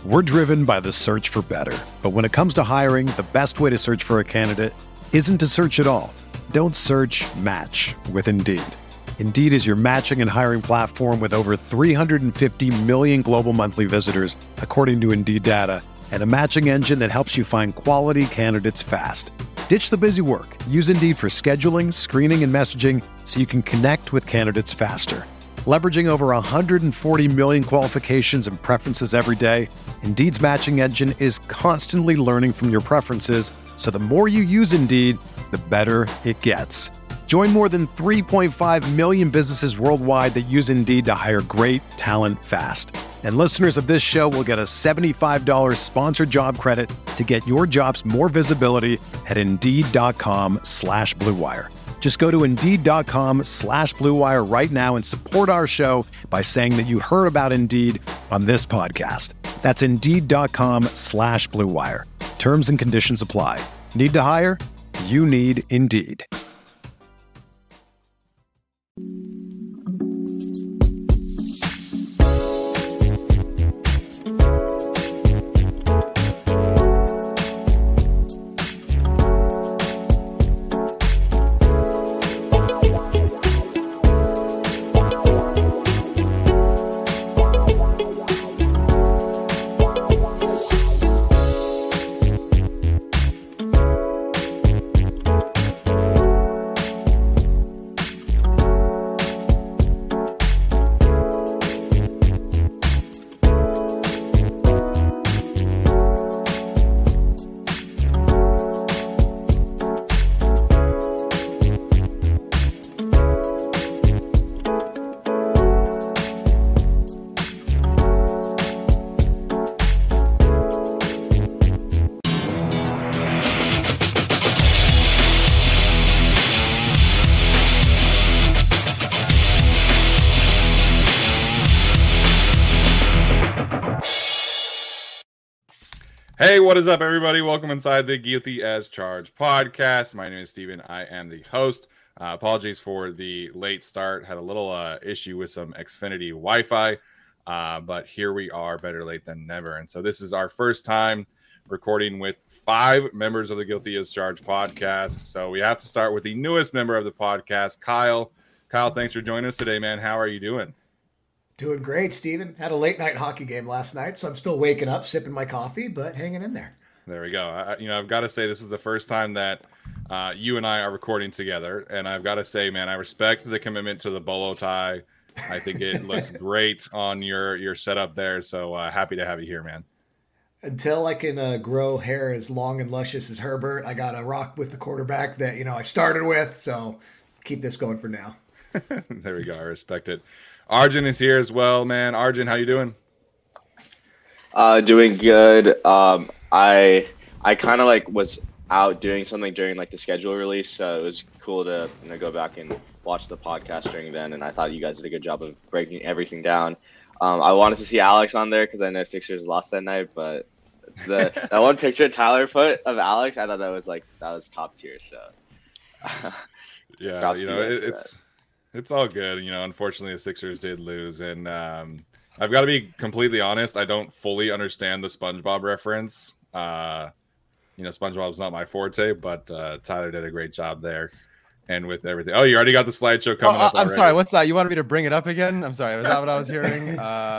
We're driven by the search for better. But when it comes to hiring, the best way to search for a candidate isn't to search at all. Don't search, match with Indeed. Indeed is your matching and hiring platform with over 350 million global monthly visitors, according to Indeed data, and a matching engine that helps you find quality candidates fast. Ditch the busy work. Use Indeed for scheduling, screening, and messaging so you can connect with candidates faster. Leveraging over 140 million qualifications and preferences every day, Indeed's matching engine is constantly learning from your preferences, so the more you use Indeed, the better it gets. Join more than 3.5 million businesses worldwide that use Indeed to hire great talent fast. And listeners of this show will get a $75 sponsored job credit to get your jobs more visibility at Indeed.com/Blue Wire. Just go to Indeed.com/Blue Wire right now and support our show by saying that you heard about Indeed on this podcast. That's Indeed.com/Blue Wire. Terms and conditions apply. Need to hire? You need Indeed. Hey, what is up, everybody? Welcome inside the Guilty as Charged podcast. My name is Steven. I am the host. Apologies for the late start. Had a little issue with some Xfinity Wi-Fi, but here we are, better late than never. And so this is our first time recording with 5 members of the Guilty as Charged podcast. So we have to start with the newest member of the podcast, Kyle. Kyle, thanks for joining us today, man. How are you doing? Doing great, Steven. Had a late night hockey game last night, so I'm still waking up, sipping my coffee, but hanging in there. There we go. I've got to say this is the first time that you and I are recording together, and I've got to say, man, I respect the commitment to the bolo tie. I think it looks great on your setup there, so happy to have you here, man. Until I can grow hair as long and luscious as Herbert, I got to rock with the quarterback that I started with, so keep this going for now. There we go. I respect it. Arjun is here as well, man. Arjun, how you doing? Doing good. I kind of was out doing something during the schedule release, so it was cool to go back and watch the podcast during then. And I thought you guys did a good job of breaking everything down. I wanted to see Alex on there because I know Sixers lost that night, but that one picture Tyler put of Alex, I thought that was top tier. So yeah, it's all good. Unfortunately, the Sixers did lose. And I've got to be completely honest. I don't fully understand the SpongeBob reference. SpongeBob's not my forte, but Tyler did a great job there. And with everything. Oh, you already got the slideshow coming up. I'm sorry. What's that? You wanted me to bring it up again? I'm sorry. Was that what I was hearing?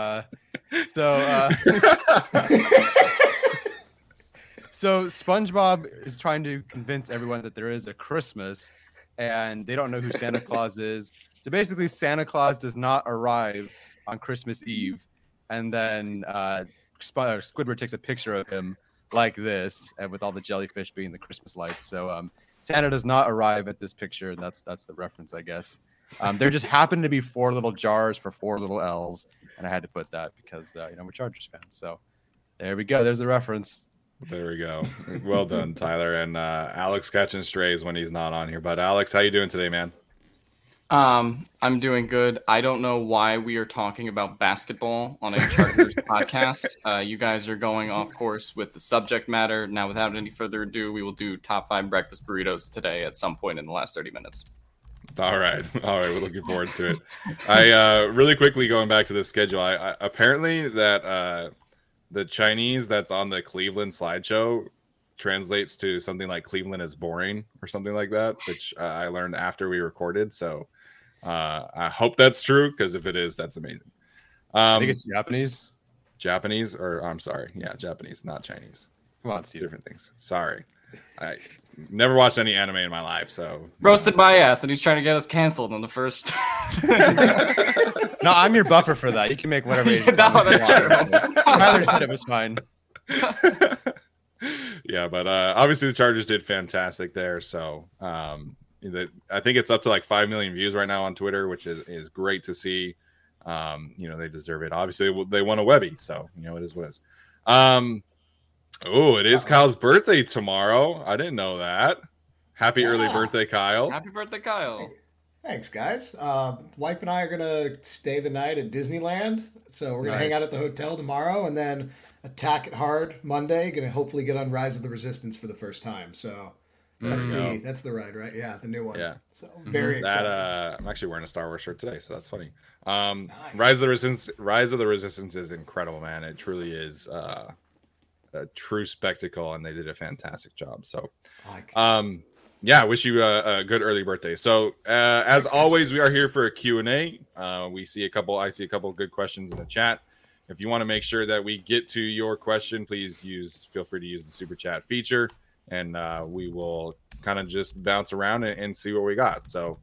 So SpongeBob is trying to convince everyone that there is a Christmas, and they don't know who Santa Claus is. So basically, Santa Claus does not arrive on Christmas Eve, and then Squidward takes a picture of him like this, and with all the jellyfish being the Christmas lights. So Santa does not arrive at this picture, and that's the reference, I guess. There just happened to be 4 little jars for 4 little L's, and I had to put that because we're Chargers fans. So there we go. There's the reference. There we go. Well done, Tyler. And Alex catching strays when he's not on here. But Alex, how you doing today, man? I'm doing good. I don't know why we are talking about basketball on a Chargers podcast. You guys are going off course with the subject matter. Now, without any further ado, we will do top 5 breakfast burritos today at some point in the last 30 minutes. All right. We're looking forward to it. I really quickly going back to the schedule. I apparently that the Chinese that's on the Cleveland slideshow translates to something like Cleveland is boring or something like that, which I learned after we recorded. So I hope that's true, because if it is, that's amazing. I think it's Japanese. Japanese, or I'm sorry. Yeah, Japanese, not Chinese. Come on, Steve. Different things. Sorry. I never watched any anime in my life, so Roasted my ass, and he's trying to get us canceled on the first. No, I'm your buffer for that. You can make whatever you No, want. that's true. Tyler said it was fine. yeah, but obviously the Chargers did fantastic there. So I think it's up to like 5 million views right now on Twitter, which is great to see. They deserve it. Obviously, they won a Webby, so it is what it is. It is Kyle's birthday tomorrow. I didn't know that. Happy early birthday, Kyle. Happy birthday, Kyle. Thanks, guys. Wife and I are gonna stay the night at Disneyland, so we're gonna hang out at the hotel tomorrow, and then attack it hard Monday. Gonna hopefully get on Rise of the Resistance for the first time. So that's the ride, right? Yeah, the new one. Yeah. So very excited. I'm actually wearing a Star Wars shirt today, so that's funny. Nice. Rise of the Resistance is incredible, man. It truly is a true spectacle, and they did a fantastic job. So, I wish you a good early birthday. So, as always, we are here for a Q&A. I see a couple of good questions in the chat. If you want to make sure that we get to your question, please feel free to use the super chat feature, and we will kind of just bounce around and see what we got. So,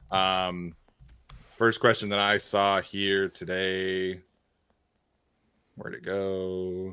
first question that I saw here today, where'd it go?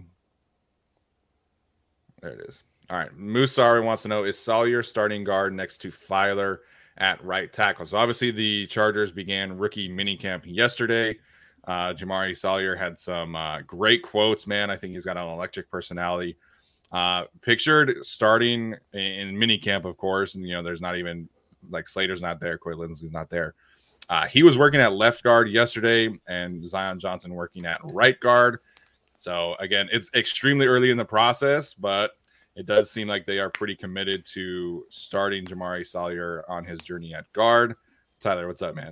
There it is. All right. Musari wants to know, is Salyer starting guard next to Filer at right tackle? So obviously the Chargers began rookie minicamp yesterday. Jamari Salyer had some great quotes, man. I think he's got an electric personality. Pictured starting in minicamp, of course. And, there's not even like Slater's not there. Corey Linsley's not there. He was working at left guard yesterday, and Zion Johnson working at right guard. So, again, it's extremely early in the process, but it does seem like they are pretty committed to starting Jamari Salyer on his journey at guard. Tyler, what's up, man?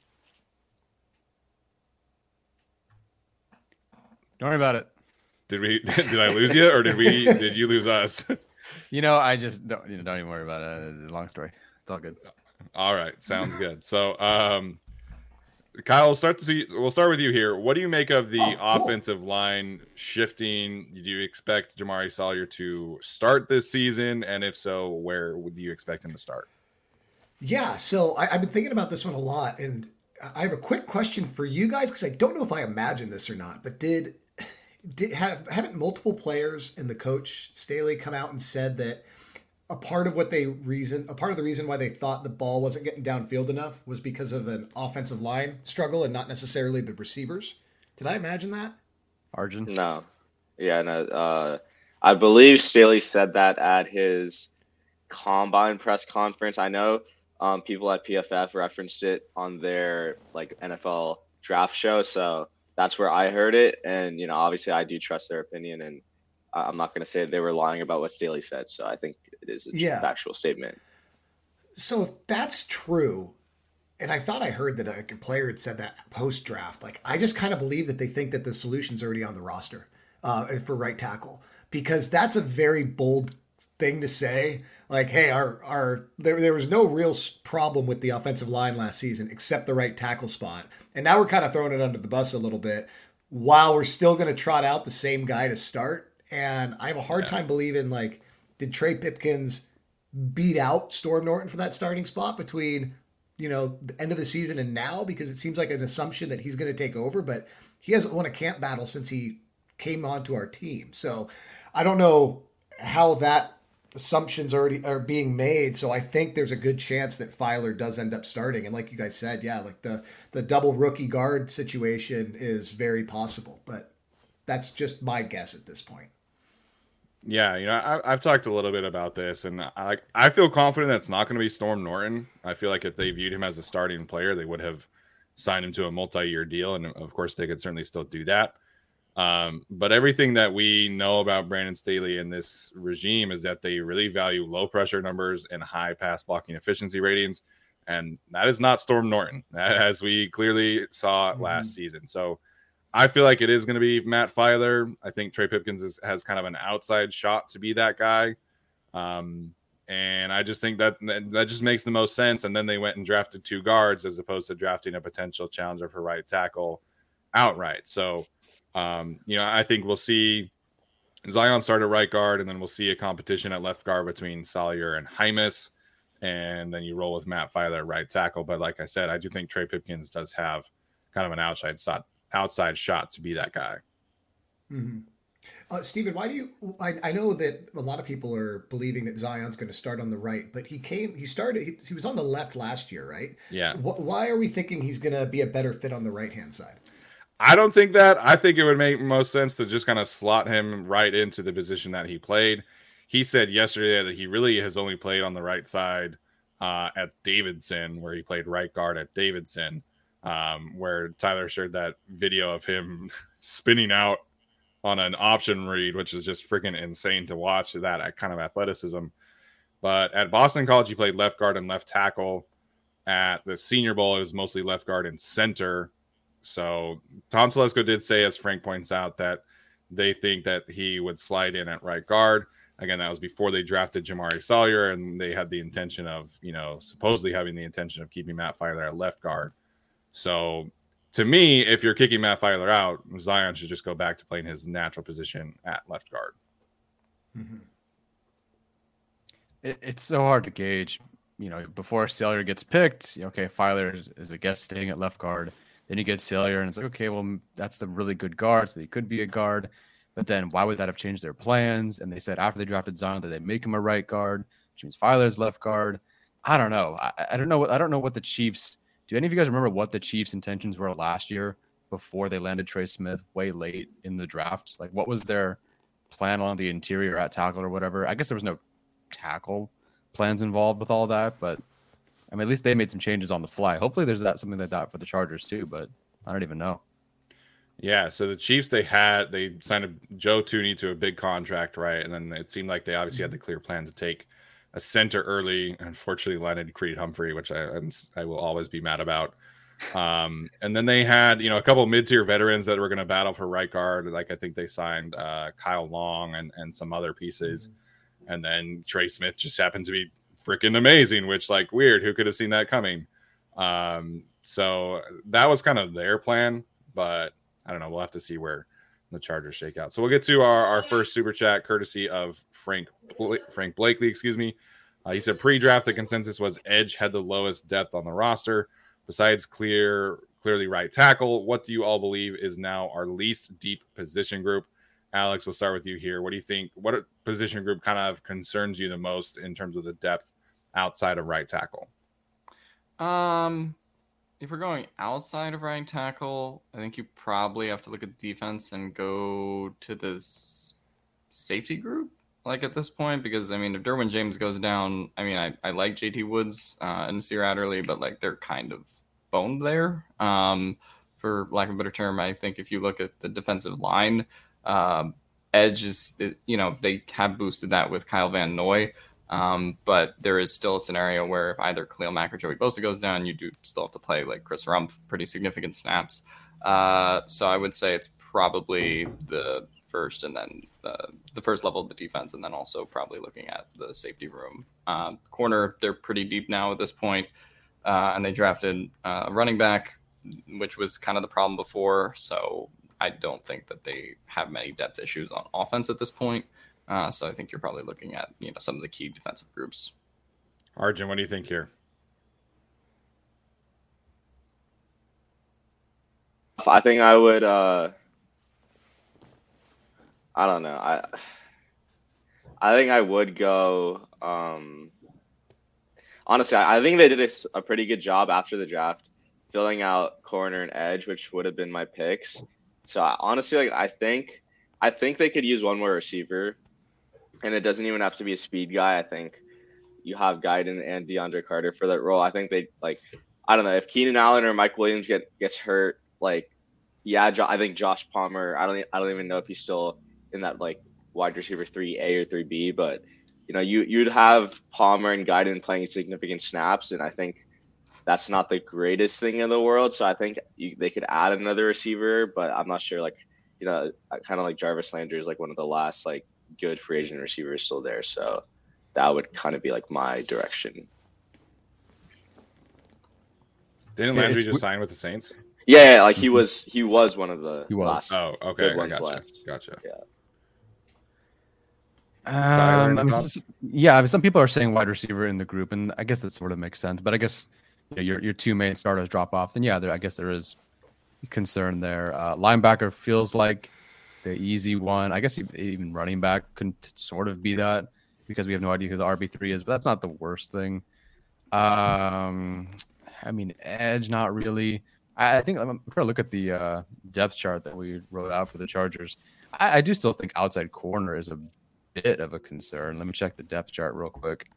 Don't worry about it. Did I lose you, or did you lose us? I just don't even worry about it. It's a long story. It's all good. All right. Sounds good. So, Kyle, we'll start with you here. What do you make of the offensive line shifting? Do you expect Jamari Salyer to start this season? And if so, where would you expect him to start? Yeah, so I've been thinking about this one a lot, and I have a quick question for you guys, because I don't know if I imagined this or not, but haven't multiple players and the coach Staley come out and said that a part of the reason why they thought the ball wasn't getting downfield enough was because of an offensive line struggle and not necessarily the receivers? Did I imagine that? Arjun? No. Yeah, no. I believe Staley said that at his combine press conference. I know people at PFF referenced it on their NFL draft show, so that's where I heard it. And obviously I do trust their opinion, and I'm not going to say they were lying about what Staley said. So I think it is a factual statement. So if that's true, and I thought I heard that a player had said that post-draft, I just kind of believe that they think that the solution's already on the roster for right tackle, because that's a very bold thing to say. Hey, there was no real problem with the offensive line last season except the right tackle spot. And now we're kind of throwing it under the bus a little bit while we're still going to trot out the same guy to start. And I have a hard time believing, did Trey Pipkins beat out Storm Norton for that starting spot between, the end of the season and now? Because it seems like an assumption that he's going to take over, but he hasn't won a camp battle since he came onto our team. So I don't know how that assumptions already are being made. So I think there's a good chance that Filer does end up starting. And like you guys said, the double rookie guard situation is very possible, but that's just my guess at this point. Yeah, I've talked a little bit about this, and I feel confident that it's not going to be Storm Norton. I feel like if they viewed him as a starting player, they would have signed him to a multi-year deal, and of course they could certainly still do that. But everything that we know about Brandon Staley and this regime is that they really value low pressure numbers and high pass blocking efficiency ratings. And that is not Storm Norton, as we clearly saw last season. So I feel like it is going to be Matt Filer. I think Trey Pipkins has kind of an outside shot to be that guy. And I just think that just makes the most sense. And then they went and drafted 2 guards as opposed to drafting a potential challenger for right tackle outright. So, I think we'll see Zion start at right guard, and then we'll see a competition at left guard between Salyer and Hymas. And then you roll with Matt Filer at right tackle. But like I said, I do think Trey Pipkins does have kind of an outside shot to be that guy. Mm-hmm. Steven, why do you? I know that a lot of people are believing that Zion's going to start on the right, but he was on the left last year, right? Yeah. Why are we thinking he's going to be a better fit on the right hand side? I don't think that. I think it would make most sense to just kind of slot him right into the position that he played. He said yesterday that he really has only played on the right side at Davidson, where he played right guard at Davidson, where Tyler shared that video of him spinning out on an option read, which is just freaking insane to watch that kind of athleticism. But at Boston College, he played left guard and left tackle. At the Senior Bowl, it was mostly left guard and center. So Tom Telesco did say, as Frank points out, that they think that he would slide in at right guard. Again, that was before they drafted Jamari Salyer, and they had the intention of, supposedly having the intention of keeping Matt Filer at left guard. So to me, if you're kicking Matt Filer out, Zion should just go back to playing his natural position at left guard. Mm-hmm. It's so hard to gauge. Before Salyer gets picked, Filer is a guest staying at left guard. Then you get Salyer, and it's like, okay, well, that's a really good guard, so he could be a guard. But then why would that have changed their plans? And they said after they drafted Zion that they make him a right guard, which means Filer's left guard. I don't know. I don't know. I don't know what the Chiefs. Do any of you guys remember what the Chiefs' intentions were last year before they landed Trey Smith way late in the draft? Like, what was their plan along the interior at tackle or whatever? I guess there was no tackle plans involved with all that, but I mean, at least they made some changes on the fly. Hopefully there's something like that for the Chargers too, but I don't even know. Yeah, so the Chiefs, they signed Joe Thuney to a big contract, right? And then it seemed like they obviously had the clear plan to take a center early. Unfortunately, landed Creed Humphrey, which I will always be mad about. And then they had, a couple of mid-tier veterans that were going to battle for right guard. Like I think they signed Kyle Long and some other pieces. And then Trey Smith just happened to be freaking amazing, which, like, weird. Who could have seen that coming? So that was kind of their plan, but I don't know. We'll have to see where the Chargers shake out. So we'll get to our first super chat, courtesy of Frank Blakely. Excuse me. He said pre-draft the consensus was edge had the lowest depth on the roster, besides clearly right tackle. What do you all believe is now our least deep position group? Alex, we'll start with you here. What do you think? What position group kind of concerns you the most in terms of the depth outside of right tackle? If we're going outside of right tackle, I think you probably have to look at defense and go to this safety group, like at this point, because I mean, if Derwin James goes down, I mean, I like JT Woods and Nasir Adderley, but like they're kind of boned there. For lack of a better term, I think if you look at the defensive line, edge is, they have boosted that with Kyle Van Noy. But there is still a scenario where if either Khalil Mack or Joey Bosa goes down, you do still have to play like Chris Rumph pretty significant snaps. So I would say it's probably the first and then the first level of the defense, and then also probably looking at the safety room. Corner, they're pretty deep now at this point, and they drafted a running back, which was kind of the problem before. So I don't think that they have many depth issues on offense at this point. So I think you're probably looking at, some of the key defensive groups. Arjun, what do you think here? I think I would, I don't know. I think I would go, honestly, I think they did a pretty good job after the draft filling out corner and edge, which would have been my picks. So honestly, I think they could use one more receiver. And it doesn't even have to be a speed guy. I think you have Guyton and DeAndre Carter for that role. I think they I don't know if Keenan Allen or Mike Williams gets hurt. I think Josh Palmer. I don't even know if he's still in that wide receiver 3A or 3B. But you'd have Palmer and Guyton playing significant snaps, and I think that's not the greatest thing in the world. So I think they could add another receiver, but I'm not sure. Like, kind of like Jarvis Landry is like one of the last like good free agent receivers still there. So that would kind of be like my direction. Didn't Landry just sign with the Saints? Yeah, like he was one of the last okay, good ones left. Gotcha. Yeah. Some people are saying wide receiver in the group, and I guess that sort of makes sense. But I guess your two main starters drop off, then I guess there is concern there. Linebacker feels like the easy one. I guess even running back can sort of be that because we have no idea who the RB3 is, but that's not the worst thing. I mean, edge, not really. I think I'm trying to look at the depth chart that we wrote out for the Chargers. I do still think outside corner is a bit of a concern. Let me check the depth chart real quick.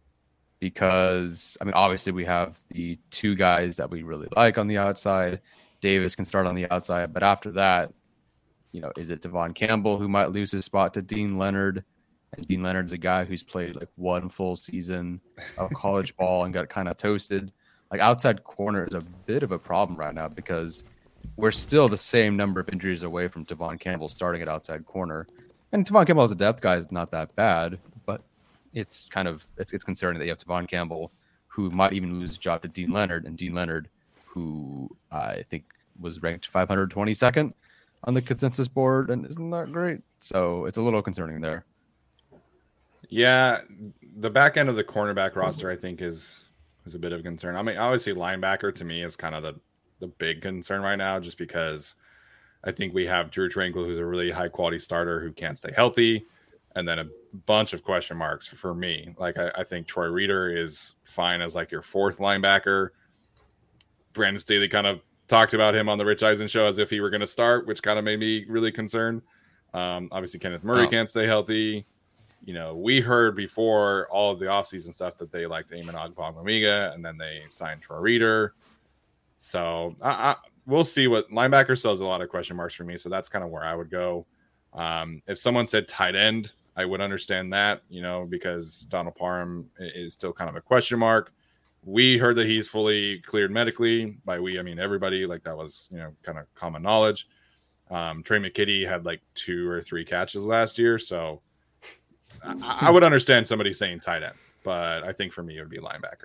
Because, I mean, obviously we have the two guys that we really like on the outside. Davis can start on the outside. But after that, is it Devon Campbell who might lose his spot to Dean Leonard? And Dean Leonard's a guy who's played like one full season of college ball and got kind of toasted. Like outside corner is a bit of a problem right now because we're still the same number of injuries away from Devon Campbell starting at outside corner. And Devon Campbell as a depth guy is not that bad, but it's concerning that you have Devon Campbell who might even lose his job to Dean Leonard, and Dean Leonard, who I think was ranked 522nd on the consensus board and isn't that great. So it's a little concerning there. Yeah, the back end of the cornerback roster, I think, is a bit of a concern. I mean, obviously, linebacker to me is kind of the big concern right now, just because I think we have Drew Tranquill, who's a really high quality starter who can't stay healthy, and then a bunch of question marks for me. Like, I think Troy Reeder is fine as like your fourth linebacker. Brandon Staley kind of talked about him on the Rich Eisen show as if he were going to start, which kind of made me really concerned. Obviously, Kenneth Murray can't stay healthy. We heard before all of the offseason stuff that they liked Eamon Ogbongbemiga, and then they signed Troy Reeder. So we'll see. What linebacker still has a lot of question marks for me, so that's kind of where I would go. If someone said tight end, I would understand that, because Donald Parham is still kind of a question mark. We heard that he's fully cleared medically. By we, I mean everybody. Like that was, kind of common knowledge. Trey McKitty had like 2 or 3 catches last year, so I would understand somebody saying tight end, but I think for me it would be linebacker.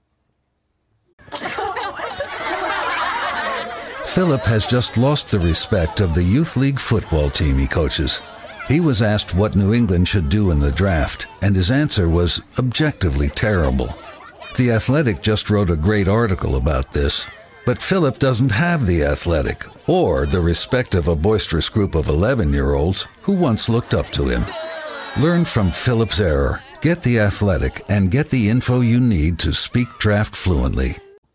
Philip has just lost the respect of the youth league football team he coaches. He was asked what New England should do in the draft, and his answer was objectively terrible. The Athletic just wrote a great article about this, but Philip doesn't have the Athletic or the respect of a boisterous group of 11-year-olds who once looked up to him. Learn from Philip's error, get the Athletic, and get the info you need to speak draft fluently.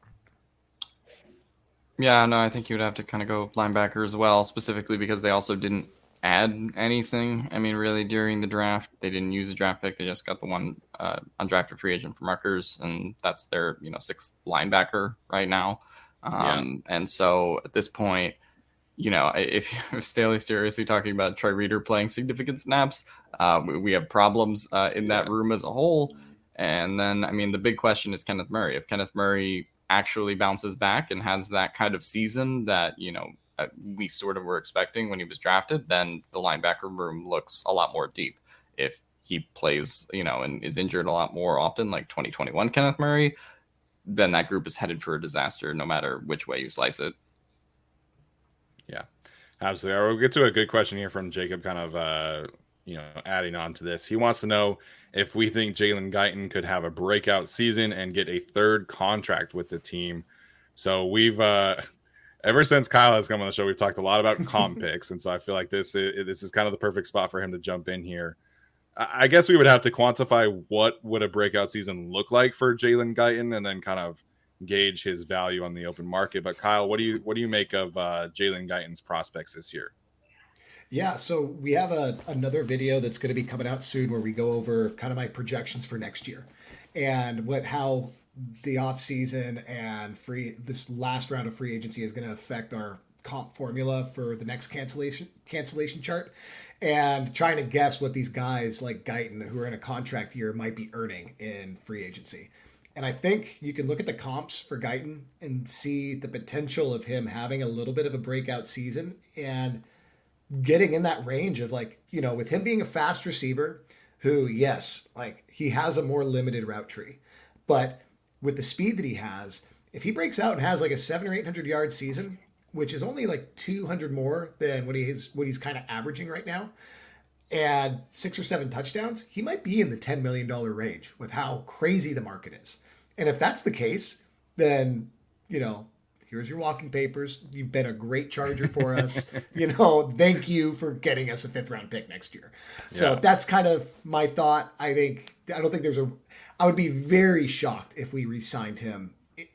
Yeah, no, I think you would have to kind of go linebacker as well, specifically because they also didn't add anything. I mean, really, during the draft, they didn't use a draft pick. They just got the one undrafted free agent from Rutgers, and that's their 6th linebacker right now. And so at this point, if Staley's seriously talking about Troy Reeder playing significant snaps, we have problems in that room as a whole. And then, I mean, the big question is Kenneth Murray. If Kenneth Murray actually bounces back and has that kind of season that, we sort of were expecting when he was drafted, then the linebacker room looks a lot more deep. If he plays, and is injured a lot more often, like 2021 Kenneth Murray, then that group is headed for a disaster no matter which way you slice it. Yeah, absolutely. We'll get to a good question here from Jacob, kind of, adding on to this. He wants to know if we think Jalen Guyton could have a breakout season and get a 3rd contract with the team. So we've, ever since Kyle has come on the show, we've talked a lot about comp picks. And so I feel like this is kind of the perfect spot for him to jump in here. I guess we would have to quantify what would a breakout season look like for Jalen Guyton and then kind of gauge his value on the open market. But Kyle, what do you make of Jalen Guyton's prospects this year? Yeah, so we have another video that's going to be coming out soon where we go over kind of my projections for next year and how the offseason and this last round of free agency is going to affect our comp formula for the next cancellation chart, and trying to guess what these guys like Guyton who are in a contract year might be earning in free agency. And I think you can look at the comps for Guyton and see the potential of him having a little bit of a breakout season and getting in that range of like, you know, with him being a fast receiver who, yes, like he has a more limited route tree, but with the speed that he has, if he breaks out and has like a 700 or 800 yard season, which is only like 200 more than what he's kind of averaging right now, and 6 or 7 touchdowns, he might be in the $10 million range with how crazy the market is. And if that's the case, then, you know, here's your walking papers. You've been a great Charger for us. You know, thank you for getting us a 5th round pick next year. So that's kind of my thought. I don't think I would be very shocked if we re-signed him,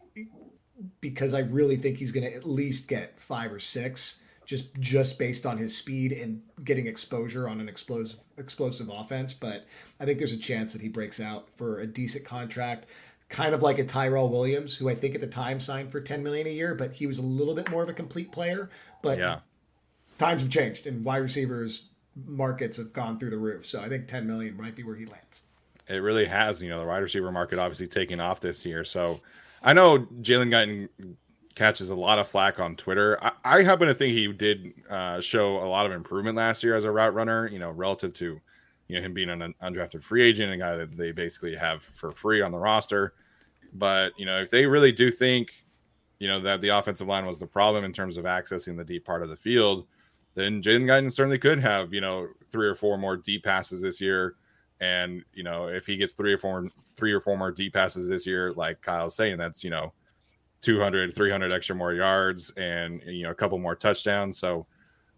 because I really think he's going to at least get 5 or 6 just based on his speed and getting exposure on an explosive offense. But I think there's a chance that he breaks out for a decent contract, kind of like a Tyrell Williams, who I think at the time signed for $10 million a year, but he was a little bit more of a complete player. But times have changed and wide receivers markets have gone through the roof. So I think 10 million might be where he lands. It really has. You know, the wide receiver market obviously taking off this year. So I know Jalen Guyton catches a lot of flack on Twitter. I happen to think he did show a lot of improvement last year as a route runner, you know, relative to, you know, him being an undrafted free agent, a guy that they basically have for free on the roster. But, you know, if they really do think, you know, that the offensive line was the problem in terms of accessing the deep part of the field, then Jalen Guyton certainly could have, you know, 3 or 4 more deep passes this year. And, you know, if he gets 3 or 4 more deep passes this year, like Kyle's saying, that's, you know, 200, 300 extra more yards and, you know, a couple more touchdowns. So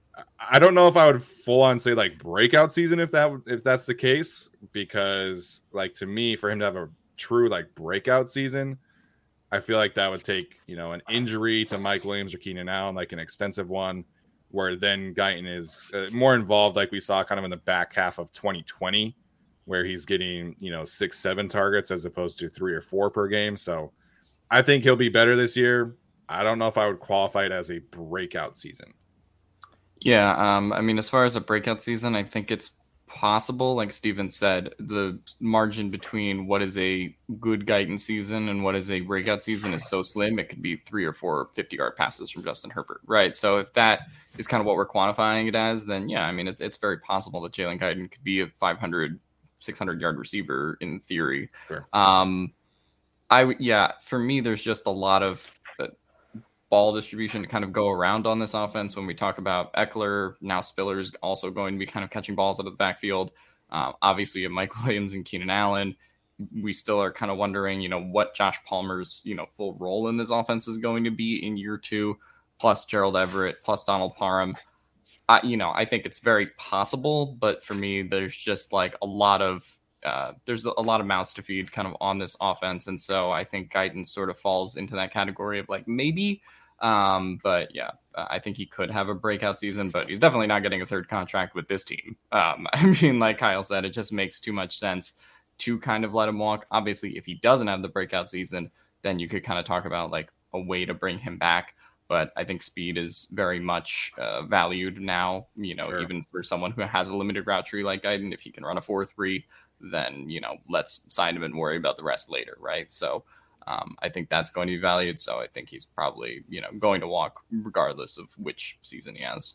I don't know if I would full on say like breakout season if that's the case, because like to me, for him to have a true like breakout season, I feel like that would take, you know, an injury to Mike Williams or Keenan Allen, like an extensive one, where then Guyton is more involved, like we saw kind of in the back half of 2020, where he's getting, you know, 6-7 targets as opposed to 3 or 4 per game. So I think he'll be better this year. I don't know if I would qualify it as a breakout season. Yeah, I mean, as far as a breakout season, I think it's possible. Like Steven said, the margin between what is a good Guyton season and what is a breakout season is so slim. It could be 3 or 4 50-yard passes from Justin Herbert, right? So if that is kind of what we're quantifying it as, then yeah, I mean, it's very possible that Jalen Guyton could be a 500, 600-yard receiver in theory. Sure. For me, there's just a lot of ball distribution to kind of go around on this offense. When we talk about Eckler, now Spiller's also going to be kind of catching balls out of the backfield. Obviously, Mike Williams and Keenan Allen. We still are kind of wondering, you know, what Josh Palmer's, you know, full role in this offense is going to be in year 2, plus Gerald Everett, plus Donald Parham. I think it's very possible, but for me, there's just like a lot of mouths to feed kind of on this offense. And so I think Guyton sort of falls into that category of like maybe, but yeah, I think he could have a breakout season, but he's definitely not getting a 3rd contract with this team. I mean, like Kyle said, it just makes too much sense to kind of let him walk. Obviously, if he doesn't have the breakout season, then you could kind of talk about like a way to bring him back. But I think speed is very much valued now, you know, sure. Even for someone who has a limited route tree like Guyton, if he can run a 4.3, then, you know, let's sign him and worry about the rest later, right? So I think that's going to be valued. So I think he's probably, you know, going to walk regardless of which season he has.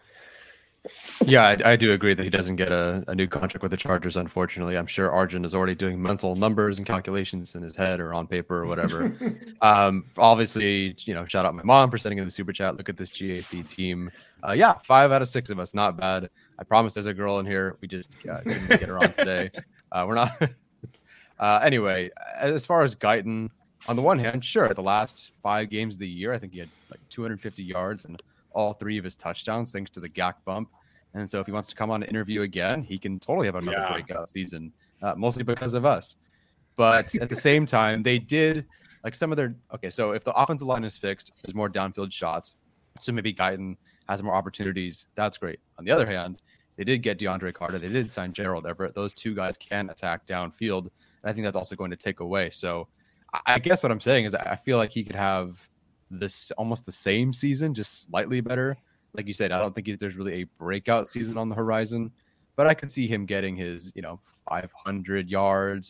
Yeah, I do agree that he doesn't get a new contract with the Chargers, unfortunately. I'm sure Arjun is already doing mental numbers and calculations in his head or on paper or whatever. Obviously, you know, shout out my mom for sending in the super chat. Look at this GAC team. 5 out of 6 of us, not bad. I promise there's a girl in here. We just couldn't get her on today. We're not. Anyway, as far as Guyton, on the one hand, sure, the last 5 games of the year, I think he had like 250 yards and all 3 of his touchdowns thanks to the GAC bump. And so if he wants to come on an interview again, he can totally have another breakout season, mostly because of us. But at the same time, they did like some of their – okay, so if the offensive line is fixed, there's more downfield shots. So maybe Guyton has more opportunities. That's great. On the other hand, they did get DeAndre Carter. They did sign Gerald Everett. Those 2 guys can attack downfield. And I think that's also going to take away. So I guess what I'm saying is I feel like he could have this almost the same season, just slightly better. Like you said, I don't think there's really a breakout season on the horizon, but I could see him getting his, you know, 500 yards,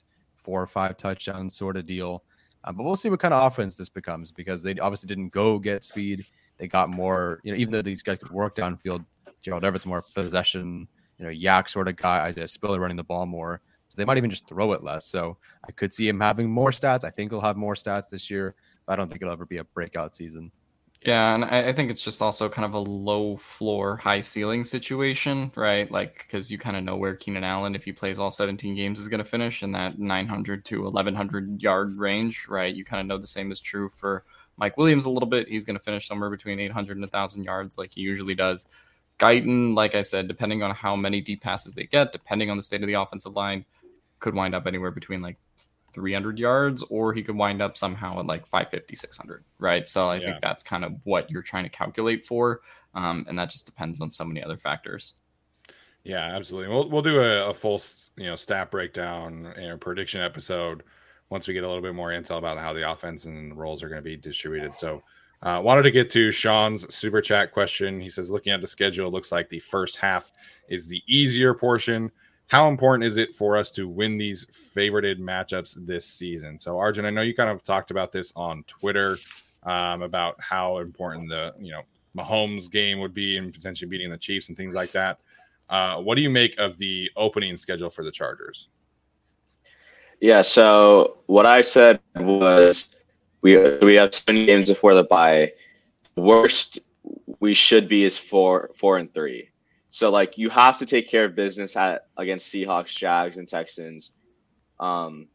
4 or 5 touchdowns sort of deal. But we'll see what kind of offense this becomes, because they obviously didn't go get speed. They got more, even though these guys could work downfield, Gerald Everett's more possession, yak sort of guy, Isaiah Spiller running the ball more. So they might even just throw it less. So I could see him having more stats. I think he'll have more stats this year, but I don't think it'll ever be a breakout season. Yeah, and I think it's just also kind of a low floor, high ceiling situation, right? Like, because you kind of know where Keenan Allen, if he plays all 17 games, is going to finish in that 900 to 1,100 yard range, right? You kind of know the same is true for Mike Williams a little bit. He's going to finish somewhere between 800 and 1,000 yards like he usually does. Guyton, like I said, depending on how many deep passes they get, depending on the state of the offensive line, could wind up anywhere between like 300 yards, or he could wind up somehow at like 550, 600, right? So I think that's kind of what you're trying to calculate for. And that just depends on so many other factors. Yeah, absolutely. We'll do a full, stat breakdown and prediction episode once we get a little bit more intel about how the offense and roles are going to be distributed. So wanted to get to Sean's super chat question. He says, looking at the schedule, it looks like the first half is the easier portion. How important is it for us to win these favorited matchups this season? So, Arjun, I know you kind of talked about this on Twitter about how important the Mahomes game would be in potentially beating the Chiefs and things like that. What do you make of the opening schedule for the Chargers? Yeah, so what I said was we have 7 games before the bye. The worst we should be is 4-3. So, like, you have to take care of business against Seahawks, Jags, and Texans. And,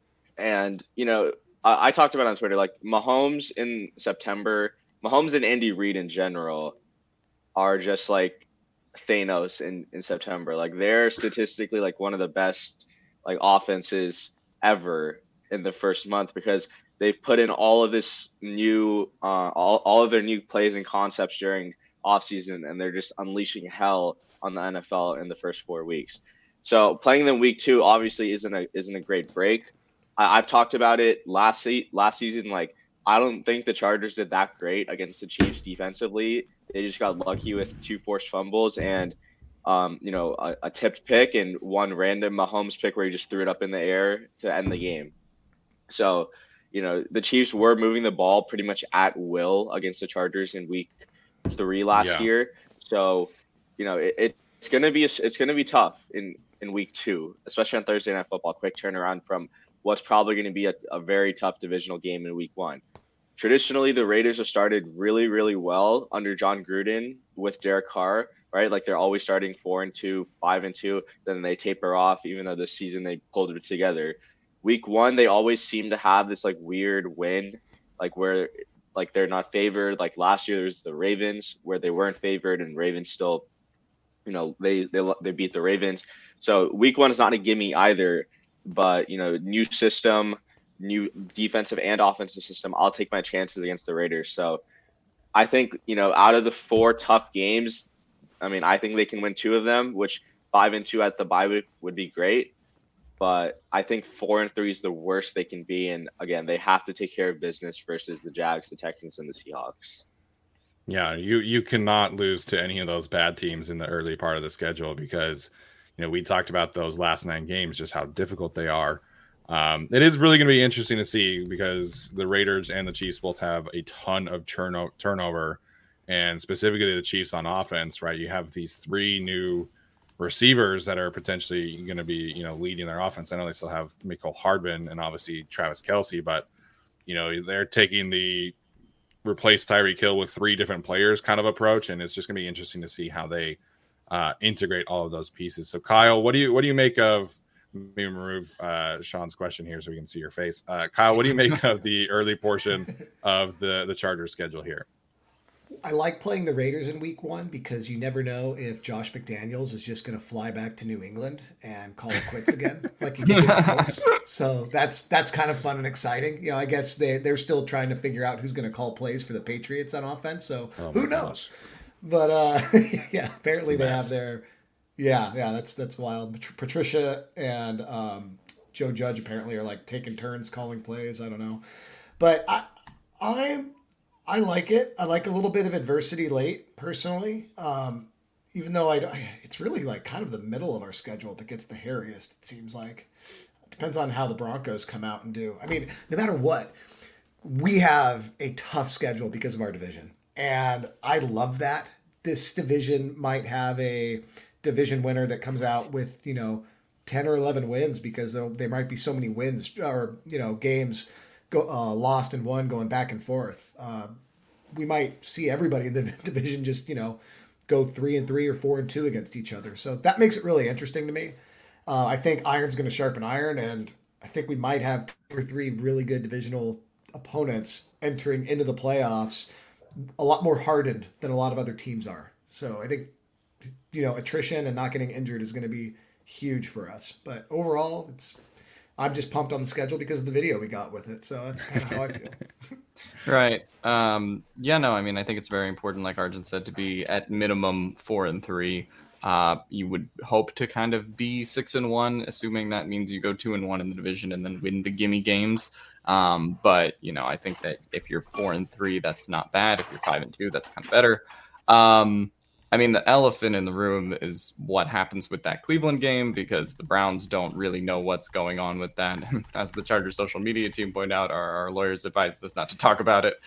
I talked about it on Twitter, like, Mahomes in September, Mahomes and Andy Reid in general are just like Thanos in September. Like, they're statistically, like, one of the best, like, offenses ever in the first month, because they've put in all of this new, all of their new plays and concepts during offseason, and they're just unleashing hell on the NFL in the first 4 weeks. So playing them week 2 obviously isn't a great break. I've talked about it last season. Like, I don't think the Chargers did that great against the Chiefs defensively. They just got lucky with 2 forced fumbles and a tipped pick and one random Mahomes pick where he just threw it up in the air to end the game. So, the Chiefs were moving the ball pretty much at will against the Chargers in week 3 last year. So, it's gonna be tough in week 2, especially on Thursday Night Football. Quick turnaround from what's probably going to be a very tough divisional game in week 1. Traditionally, the Raiders have started really, really well under John Gruden with Derek Carr, right? Like, they're always starting 4-2, 5-2, then they taper off, even though this season they pulled it together. Week 1, they always seem to have this like weird win, like where like they're not favored. Like last year, there's the Ravens where they weren't favored and Ravens still, they beat the Ravens. So week 1 is not a gimme either, but new system, new defensive and offensive system. I'll take my chances against the Raiders. So I think, out of the 4 tough games, I think they can win 2 of them, which 5-2 at the bye week would be great. But I think 4-3 is the worst they can be. And again, they have to take care of business versus the Jags, the Texans, and the Seahawks. Yeah, you cannot lose to any of those bad teams in the early part of the schedule, because, we talked about those last 9 games, just how difficult they are. It is really going to be interesting to see, because the Raiders and the Chiefs both have a ton of turnover, and specifically the Chiefs on offense, right? You have these 3 new receivers that are potentially going to be, leading their offense. I know they still have Mecole Hardman and obviously Travis Kelce, but, they're taking the replace Tyreek Hill with 3 different players kind of approach. And it's just going to be interesting to see how they integrate all of those pieces. So Kyle, what do you make of, maybe remove Sean's question here so we can see your face. Kyle, what do you make of the early portion of the Chargers schedule here? I like playing the Raiders in week 1 because you never know if Josh McDaniels is just going to fly back to New England and call it quits again, like he did with the Colts. So that's kind of fun and exciting. I guess they're still trying to figure out who's going to call plays for the Patriots on offense. So who knows? But yeah, apparently they have their that's wild. Patricia and Joe Judge apparently are like taking turns calling plays. I don't know, but I like it. I like a little bit of adversity late, personally. Even though it's really like kind of the middle of our schedule that gets the hairiest, it seems like. Depends on how the Broncos come out and do. I mean, no matter what, we have a tough schedule because of our division. And I love that. This division might have a division winner that comes out with, 10 or 11 wins because there might be so many wins or, games lost and won going back and forth. We might see everybody in the division just, go 3-3 or 4-2 against each other. So that makes it really interesting to me. I think iron's going to sharpen iron, and I think we might have 2 or 3 really good divisional opponents entering into the playoffs a lot more hardened than a lot of other teams are. So I think, attrition and not getting injured is going to be huge for us. But overall, I'm just pumped on the schedule because of the video we got with it. So that's kind of how I feel. Right. I think it's very important, like Arjun said, to be at minimum 4-3. You would hope to kind of be 6-1, assuming that means you go 2-1 in the division and then win the gimme games. But I think that if you're 4-3, that's not bad. If you're 5-2, that's kind of better. The elephant in the room is what happens with that Cleveland game, because the Browns don't really know what's going on with that. As the Chargers social media team pointed out, our lawyers advised us not to talk about it.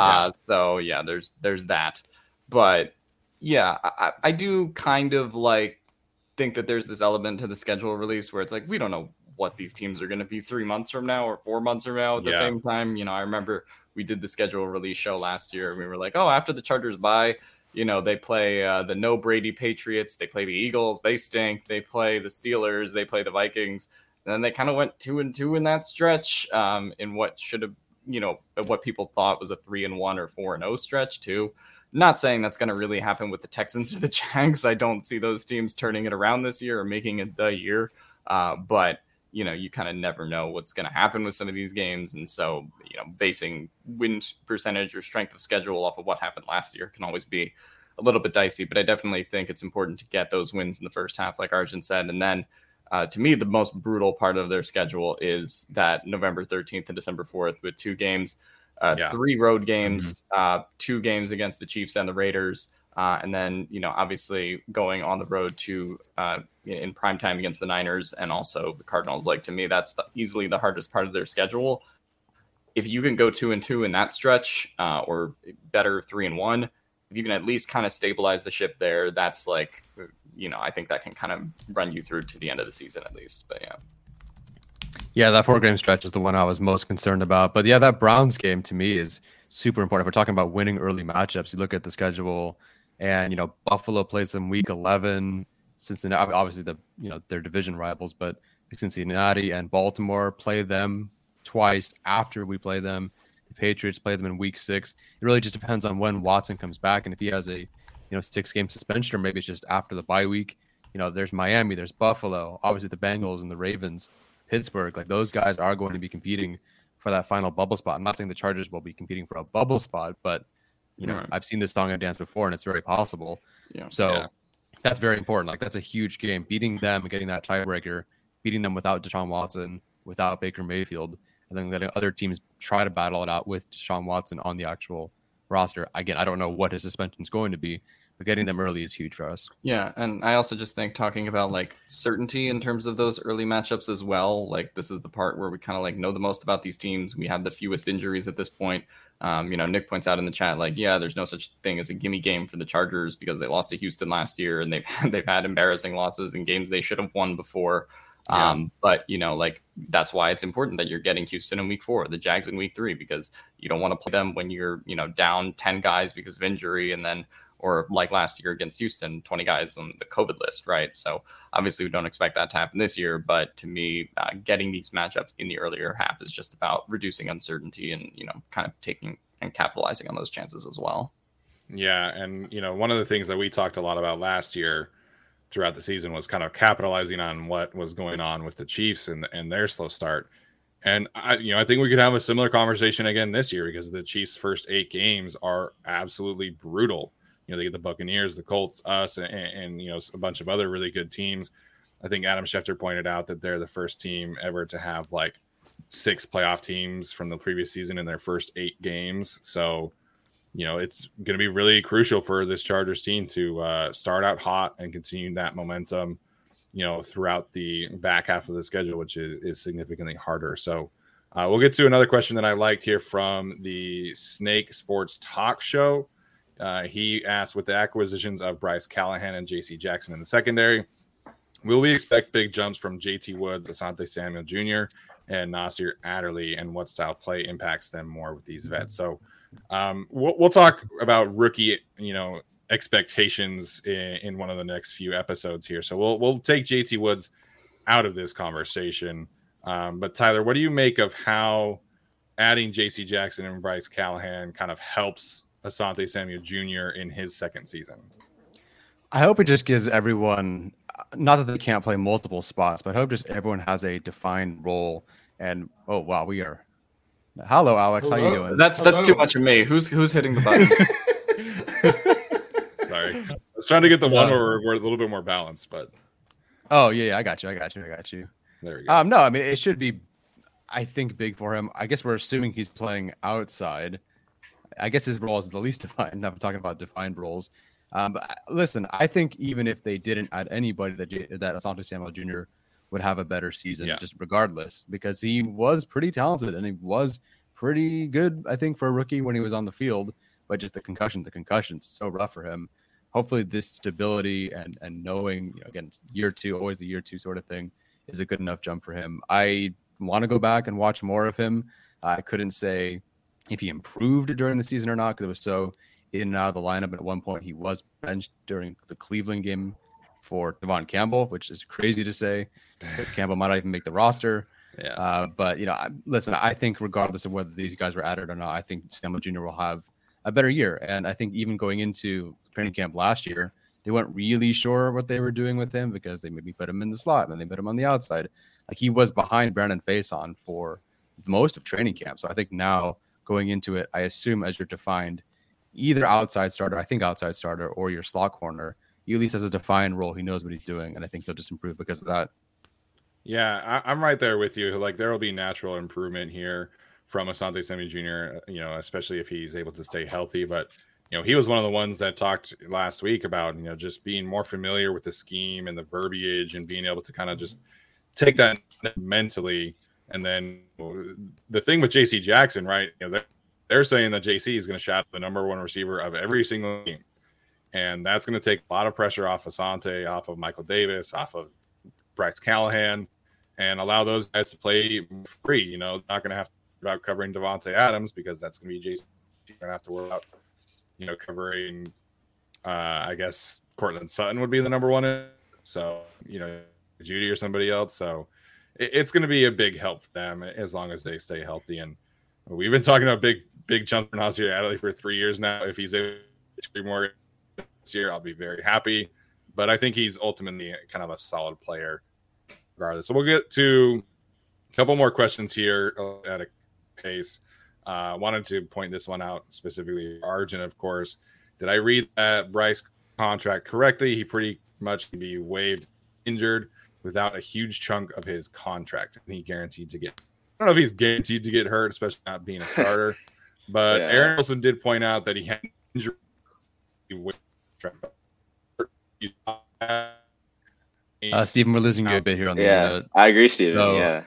There's that. But yeah, I do kind of think that there's this element to the schedule release where it's like, we don't know what these teams are going to be 3 months from now or 4 months from now at the same time. I remember we did the schedule release show last year and we were like, oh, after the Chargers bye, they play the no Brady Patriots, they play the Eagles, they stink, they play the Steelers, they play the Vikings. And then they kind of went 2-2 in that stretch, in what should have, what people thought was a 3-1 or 4-0 stretch too. Not saying that's going to really happen with the Texans or the Jags. I don't see those teams turning it around this year or making it the year. But you kind of never know what's going to happen with some of these games. And so, basing win percentage or strength of schedule off of what happened last year can always be a little bit dicey. But I definitely think it's important to get those wins in the first half, like Arjun said. And then to me, the most brutal part of their schedule is that November 13th and December 4th with 2 games. 3 road games, 2 games against the Chiefs and the Raiders. And then, obviously going on the road to in primetime against the Niners and also the Cardinals. To me, that's easily the hardest part of their schedule. If you can go 2-2 in that stretch, or better 3-1, if you can at least kind of stabilize the ship there, that's I think that can kind of run you through to the end of the season at least. But yeah. Yeah, that 4-game stretch is the one I was most concerned about. But yeah, that Browns game to me is super important. If we're talking about winning early matchups, you look at the schedule and, Buffalo plays them week 11. Cincinnati, obviously their division rivals, but Cincinnati and Baltimore play them twice after we play them. The Patriots play them in week 6. It really just depends on when Watson comes back. And if he has a, 6-game suspension, or maybe it's just after the bye week, there's Miami, there's Buffalo, obviously the Bengals and the Ravens, Pittsburgh, those guys are going to be competing for that final bubble spot. I'm not saying the Chargers will be competing for a bubble spot, but I've seen this song and dance before, and it's very possible. That's very important. That's a huge game. Beating them and getting that tiebreaker, beating them without Deshaun Watson, without Baker Mayfield, and then letting other teams try to battle it out with Deshaun Watson on the actual roster. Again, I don't know what his suspension is going to be, but getting them early is huge for us. Yeah, and I also just think talking about certainty in terms of those early matchups as well. This is the part where we kind of know the most about these teams. We have the fewest injuries at this point. Nick points out in the chat, there's no such thing as a gimme game for the Chargers because they lost to Houston last year and they've had embarrassing losses in games they should have won before. But that's why it's important that you're getting Houston in week 4, the Jags in week 3, because you don't want to play them when you're, down 10 guys because of injury and then, or like last year against Houston, 20 guys on the COVID list, right? So obviously we don't expect that to happen this year, but to me, getting these matchups in the earlier half is just about reducing uncertainty and, kind of taking and capitalizing on those chances as well. Yeah. And, one of the things that we talked a lot about last year throughout the season was kind of capitalizing on what was going on with the Chiefs and their slow start. And I think we could have a similar conversation again this year because the Chiefs' first 8 games are absolutely brutal. They get the Buccaneers, the Colts, us, and a bunch of other really good teams. I think Adam Schefter pointed out that they're the first team ever to have 6 playoff teams from the previous season in their first 8 games. So, it's going to be really crucial for this Chargers team to start out hot and continue that momentum. throughout the back half of the schedule, which is significantly harder. So we'll get to another question that I liked here from the Snake Sports Talk Show. He asked, with the acquisitions of Bryce Callahan and J.C. Jackson in the secondary, will we expect big jumps from J.T. Woods, Asante Samuel Jr., and Nasir Adderley, and what style play impacts them more with these vets? So we'll talk about rookie, expectations in one of the next few episodes here. So we'll take J.T. Woods out of this conversation. But Tyler, what do you make of how adding J.C. Jackson and Bryce Callahan kind of helps Asante Samuel Jr. in his second season? I hope it just gives everyone, not that they can't play multiple spots, but I hope just everyone has a defined role. And oh wow, we are. Hello, Alex. Hello. How you doing? That's too much of me. Who's hitting the button? Sorry, I was trying to get the one where we're a little bit more balanced, but oh yeah, I got you. there we go. No, I mean it should be, I think, big for him. I guess we're assuming he's playing outside. I guess his role is the least defined. I'm talking about defined roles. But listen, I think even if they didn't add anybody, that Asante Samuel Jr. would have a better season, just regardless, because he was pretty talented and he was pretty good, I think, for a rookie when he was on the field. But just the concussion's so rough for him. Hopefully, this stability and knowing, again, it's year two, always the year two sort of thing, is a good enough jump for him. I want to go back and watch more of him. I couldn't say if he improved during the season or not, because it was so in and out of the lineup. And at one point, he was benched during the Cleveland game for Devon Campbell, which is crazy to say, because Campbell might not even make the roster. Yeah. But, listen, I think regardless of whether these guys were added or not, I think Samuel Jr. will have a better year. And I think even going into training camp last year, they weren't really sure what they were doing with him, because they maybe put him in the slot and then they put him on the outside. Like, he was behind Brandon Faison for most of training camp. So I think now going into it, I assume as you're defined either outside starter, or your slot corner, you at least has a defined role. He knows what he's doing, and I think he'll just improve because of that. Yeah, I'm right there with you. Like, there will be natural improvement here from Asante Samuel Jr., especially if he's able to stay healthy. But, he was one of the ones that talked last week about, just being more familiar with the scheme and the verbiage and being able to kind of just take that mentally. And then the thing with J.C. Jackson, right, they're saying that JC is going to shadow the number one receiver of every single game. And that's going to take a lot of pressure off Asante, off of Michael Davis, off of Bryce Callahan, and allow those guys to play free. Not going to have to worry about covering Devontae Adams, because that's going to be JC. You're going to have to worry about, covering, I guess, Cortland Sutton would be the number one. So, Judy or somebody else. So it's going to be a big help for them as long as they stay healthy. And we've been talking about big jump for Nasir Adderley for 3 years now. If he's able to do more this year, I'll be very happy. But I think he's ultimately kind of a solid player regardless. So we'll get to a couple more questions here at a pace. Wanted to point this one out specifically. Arjun, of course. Did I read that Bryce contract correctly? He pretty much can be waived injured without a huge chunk of his contract. And he guaranteed to get, I don't know if he's guaranteed to get hurt, especially not being a starter. But Aaron Wilson did point out that he had injury. Steven, we're losing you a bit here on the internet. I agree, Steven. So,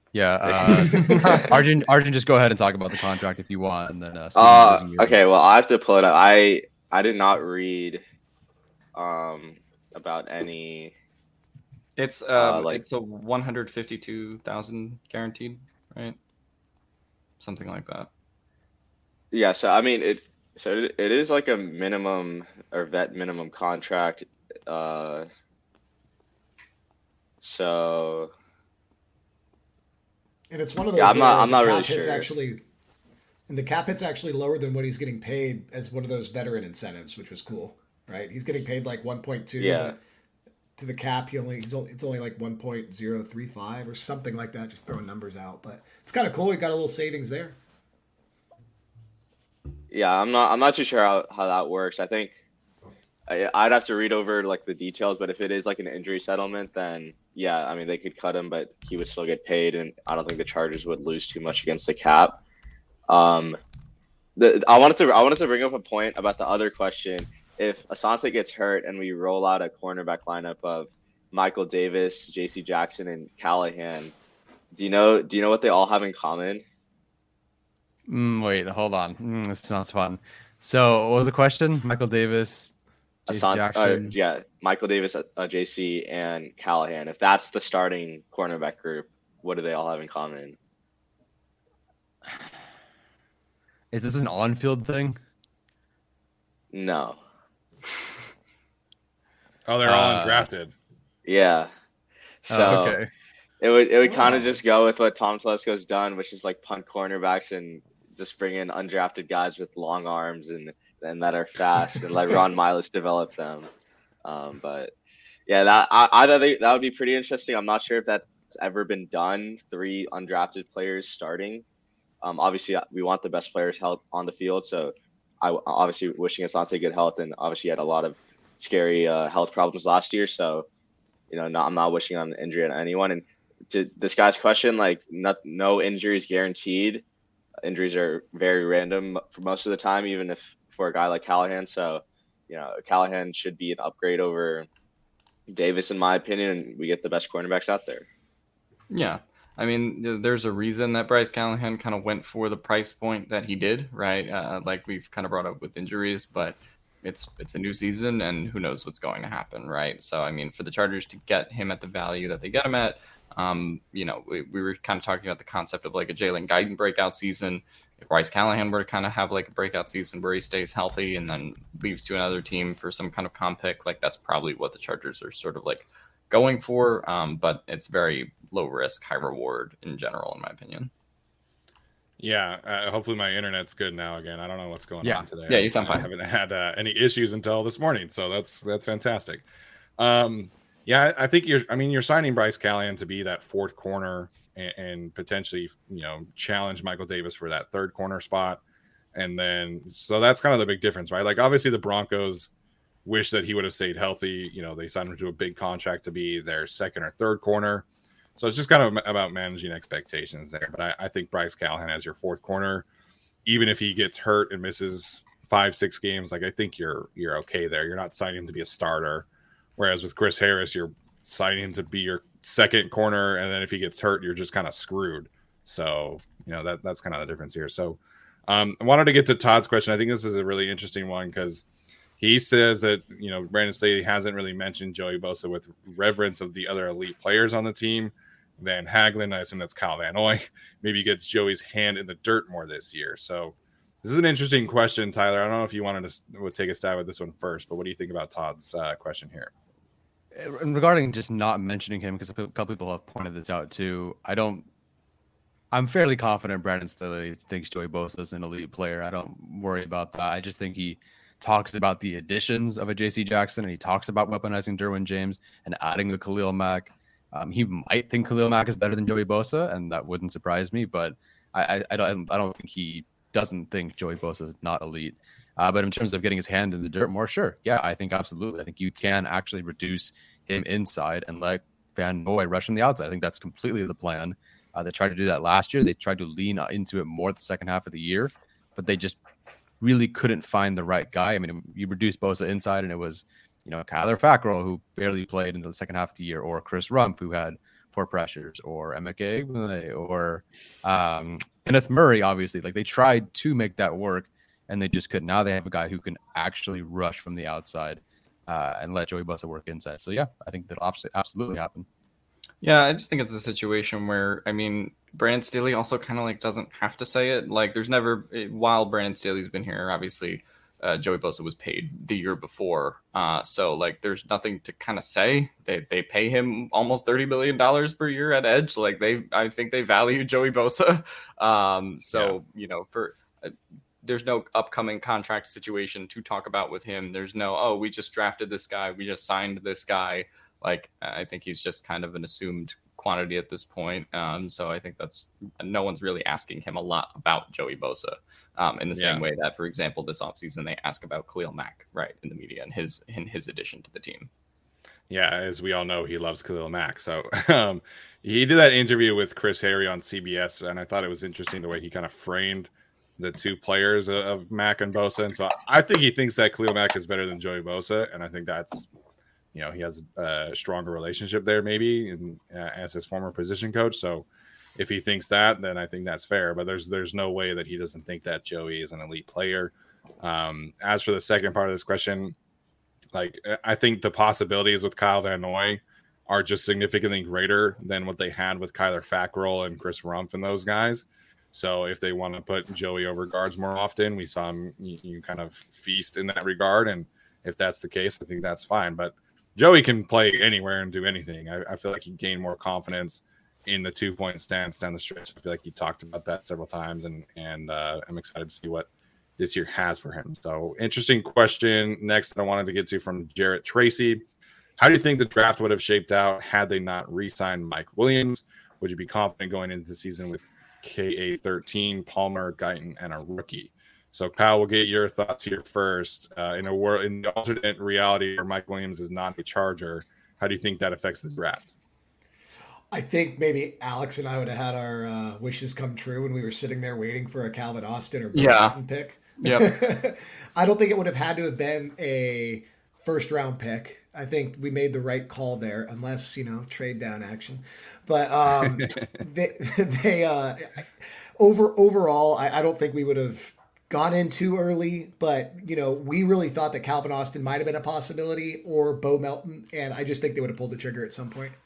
Arjun, just go ahead and talk about the contract if you want, and then okay. Well, I have to pull it up. I did not read about any. It's it's a 152,000 guaranteed, right? Something like that. Yeah. So I mean, it is like a minimum or vet minimum contract. So. And it's one of those. Yeah, I'm not really sure. And the cap hit's actually lower than what he's getting paid as one of those veteran incentives, which was cool, right? He's getting paid like 1.2. Yeah. To the cap, it's only like 1.035 or something like that. Just throwing numbers out, but it's kind of cool. He got a little savings there. Yeah, I'm not too sure how that works. I think I'd have to read over like the details, but if it is like an injury settlement, then yeah, I mean they could cut him, but he would still get paid, and I don't think the Chargers would lose too much against the cap. I wanted to bring up a point about the other question. If Asante gets hurt and we roll out a cornerback lineup of Michael Davis, J.C. Jackson, and Callahan. Do you know what they all have in common? Wait, hold on. This sounds fun. So, what was the question? Michael Davis, J.C. Jackson. Michael Davis, J.C. and Callahan. If that's the starting cornerback group, what do they all have in common? Is this an on-field thing? No. Oh, they're all undrafted. Yeah. So okay. it would kind of just go with what Tom Telesco's done, which is like punt cornerbacks and just bring in undrafted guys with long arms and that are fast and let Ron Miles develop them. But yeah, I think that would be pretty interesting. I'm not sure if that's ever been done. 3 undrafted players starting. Obviously, we want the best players health on the field. So I obviously wishing Asante good health, and obviously had a lot of scary health problems last year. So, I'm not wishing on injury on anyone. And to this guy's question, like no injuries guaranteed. Injuries are very random for most of the time, even if for a guy like Callahan. So, Callahan should be an upgrade over Davis, in my opinion, and we get the best cornerbacks out there. Yeah. I mean, there's a reason that Bryce Callahan kind of went for the price point that he did, right? Like we've kind of brought up with injuries, but it's a new season and who knows what's going to happen, right? So, I mean, for the Chargers to get him at the value that they get him at, we were kind of talking about the concept of like a Jalen Guyton breakout season. If Bryce Callahan were to kind of have like a breakout season where he stays healthy and then leaves to another team for some kind of comp pick, like that's probably what the Chargers are sort of like going for. But it's very low risk, high reward in general, in my opinion. Yeah, hopefully my internet's good now again. I don't know what's going on today. Yeah, you sound fine. I haven't had any issues until this morning, so that's fantastic. Yeah, I think you're signing Bryce Callahan to be that fourth corner and potentially, challenge Michael Davis for that third corner spot. And then, so that's kind of the big difference, right? Like obviously the Broncos wish that he would have stayed healthy. They signed him to a big contract to be their second or third corner. So it's just kind of about managing expectations there. But I think Bryce Callahan as your fourth corner, even if he gets hurt and misses 5-6 games, like I think you're okay there. You're not signing him to be a starter. Whereas with Chris Harris, you're signing him to be your second corner. And then if he gets hurt, you're just kind of screwed. So, that's kind of the difference here. So I wanted to get to Todd's question. I think this is a really interesting one because he says that, Brandon Staley hasn't really mentioned Joey Bosa with reverence of the other elite players on the team. Van Hagelin, I assume that's Kyle Van Noy, maybe gets Joey's hand in the dirt more this year. So this is an interesting question, Tyler. I don't know if you wanted to take a stab at this one first, but what do you think about Todd's question here? Regarding just not mentioning him, because a couple people have pointed this out too, I'm fairly confident Brandon Staley thinks Joey Bosa is an elite player. I don't worry about that. I just think he talks about the additions of a J.C. Jackson, and he talks about weaponizing Derwin James and adding a Khalil Mack. He might think Khalil Mack is better than Joey Bosa, and that wouldn't surprise me. But I don't think he doesn't think Joey Bosa is not elite. But in terms of getting his hand in the dirt more, sure, yeah, I think absolutely. I think you can actually reduce him inside and let Van Noy rush on the outside. I think that's completely the plan. They tried to do that last year. They tried to lean into it more the second half of the year, but they just really couldn't find the right guy. I mean, you reduced Bosa inside, and it was, Kyler Fackrell, who barely played in the second half of the year, or Chris Rumpf, who had 4 pressures, or Emeka Egbune, or Kenneth Murray, obviously. Like, they tried to make that work, and they just couldn't. Now they have a guy who can actually rush from the outside and let Joey Bosa work inside. So, yeah, I think that'll absolutely happen. Yeah, I just think it's a situation where, Brandon Staley also kind of like doesn't have to say it. Like there's never, while Brandon Staley's been here, obviously Joey Bosa was paid the year before. So like there's nothing to kind of say. They pay him almost $30 million per year at edge. Like I think they value Joey Bosa. There's no upcoming contract situation to talk about with him. There's no, we just drafted this guy. We just signed this guy. Like, I think he's just kind of an assumed quantity at this point. So I think no one's really asking him a lot about Joey Bosa in the same way that, for example, this offseason, they ask about Khalil Mack, right, in the media and his addition to the team. Yeah, as we all know, he loves Khalil Mack. So he did that interview with Chris Harry on CBS, and I thought it was interesting the way he kind of framed the two players of Mack and Bosa. And so I think he thinks that Khalil Mack is better than Joey Bosa, and I think that's he has a stronger relationship there maybe as his former position coach. So if he thinks that, then I think that's fair. But there's no way that he doesn't think that Joey is an elite player. As for the second part of this question, like I think the possibilities with Kyle Van Noy are just significantly greater than what they had with Kyler Fackrell and Chris Rumpf and those guys. So if they want to put Joey over guards more often, we saw him you kind of feast in that regard. And if that's the case, I think that's fine. But Joey can play anywhere and do anything. I feel like he gained more confidence in the 2-point stance down the stretch. I feel like he talked about that several times, and I'm excited to see what this year has for him. So interesting question next that I wanted to get to from Jarrett Tracy. How do you think the draft would have shaped out had they not re-signed Mike Williams? Would you be confident going into the season with KA13, Palmer, Guyton, and a rookie? So Kyle, we'll get your thoughts here first. In the alternate reality where Mike Williams is not a Charger, how do you think that affects the draft? I think maybe Alex and I would have had our wishes come true when we were sitting there waiting for a Calvin Austin or Burton pick. Yep. I don't think it would have had to have been a first round pick. I think we made the right call there, unless, trade down action. But overall, I don't think we would have gone in too early. But, we really thought that Calvin Austin might have been a possibility, or Bo Melton. And I just think they would have pulled the trigger at some point.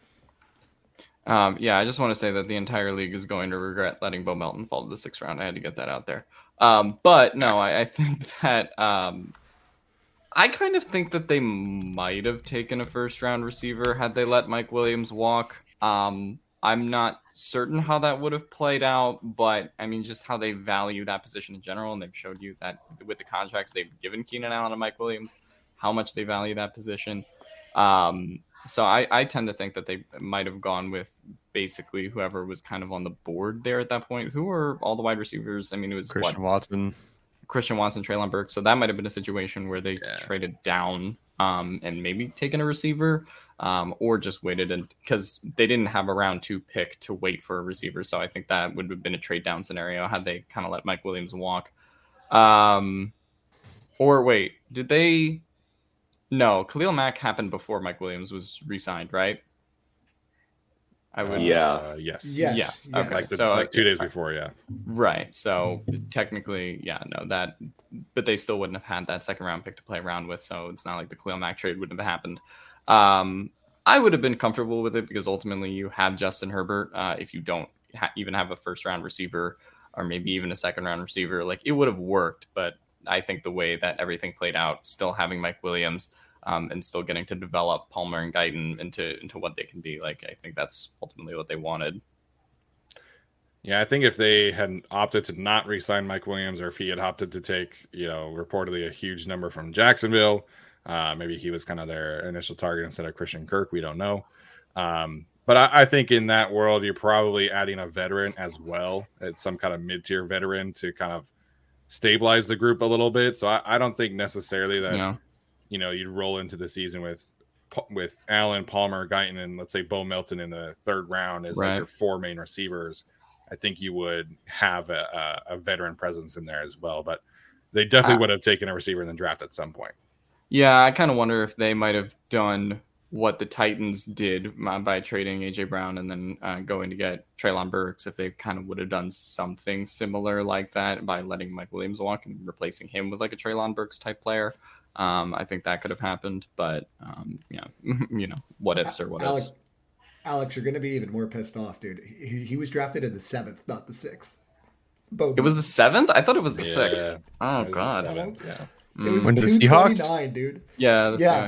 I just want to say that the entire league is going to regret letting Bo Melton fall to the 6th round. I had to get that out there. But no, I think that I kind of think that they might have taken a first-round receiver had they let Mike Williams walk. I'm not certain how that would have played out, but I mean, just how they value that position in general, and they've showed you that with the contracts they've given Keenan Allen and Mike Williams, how much they value that position. So I tend to think that they might have gone with basically whoever was kind of on the board there at that point. Who were all the wide receivers? I mean, it was Christian Watson, Treylon Burks. So that might have been a situation where they traded down and maybe taken a receiver or just waited because they didn't have a round 2 pick to wait for a receiver. So I think that would have been a trade down scenario had they kind of let Mike Williams walk. Or wait, did they? No, Khalil Mack happened before Mike Williams was re-signed, right? I would. Yeah. Yes. Okay. Like 2 days before. Yeah. Right. So technically, but they still wouldn't have had that 2nd round pick to play around with. So it's not like the Khalil Mack trade wouldn't have happened. I would have been comfortable with it because ultimately you have Justin Herbert. If you don't even have a 1st round receiver or maybe even a 2nd round receiver, like it would have worked. But I think the way that everything played out, still having Mike Williams, and still getting to develop Palmer and Guyton into what they can be. Like, I think that's ultimately what they wanted. Yeah, I think if they had opted to not re-sign Mike Williams, or if he had opted to take, reportedly a huge number from Jacksonville, maybe he was kind of their initial target instead of Christian Kirk. We don't know. But I think in that world, you're probably adding a veteran as well. It's some kind of mid-tier veteran to kind of stabilize the group a little bit. So I don't think necessarily that, you'd roll into the season with Allen, Palmer, Guyton, and let's say Bo Melton in the 3rd round as like your 4 main receivers. I think you would have a veteran presence in there as well. But they definitely would have taken a receiver in the draft at some point. Yeah, I kind of wonder if they might have done what the Titans did by trading A.J. Brown and then going to get Treylon Burks, if they kind of would have done something similar like that by letting Mike Williams walk and replacing him with like a Treylon Burks type player. I think that could have happened, but what ifs or what ifs. Alex, you're going to be even more pissed off, dude. He was drafted in the 7th, not the 6th. It was the 7th? I thought it was the 6th. Oh, God. It was 229, dude. Yeah. Yeah,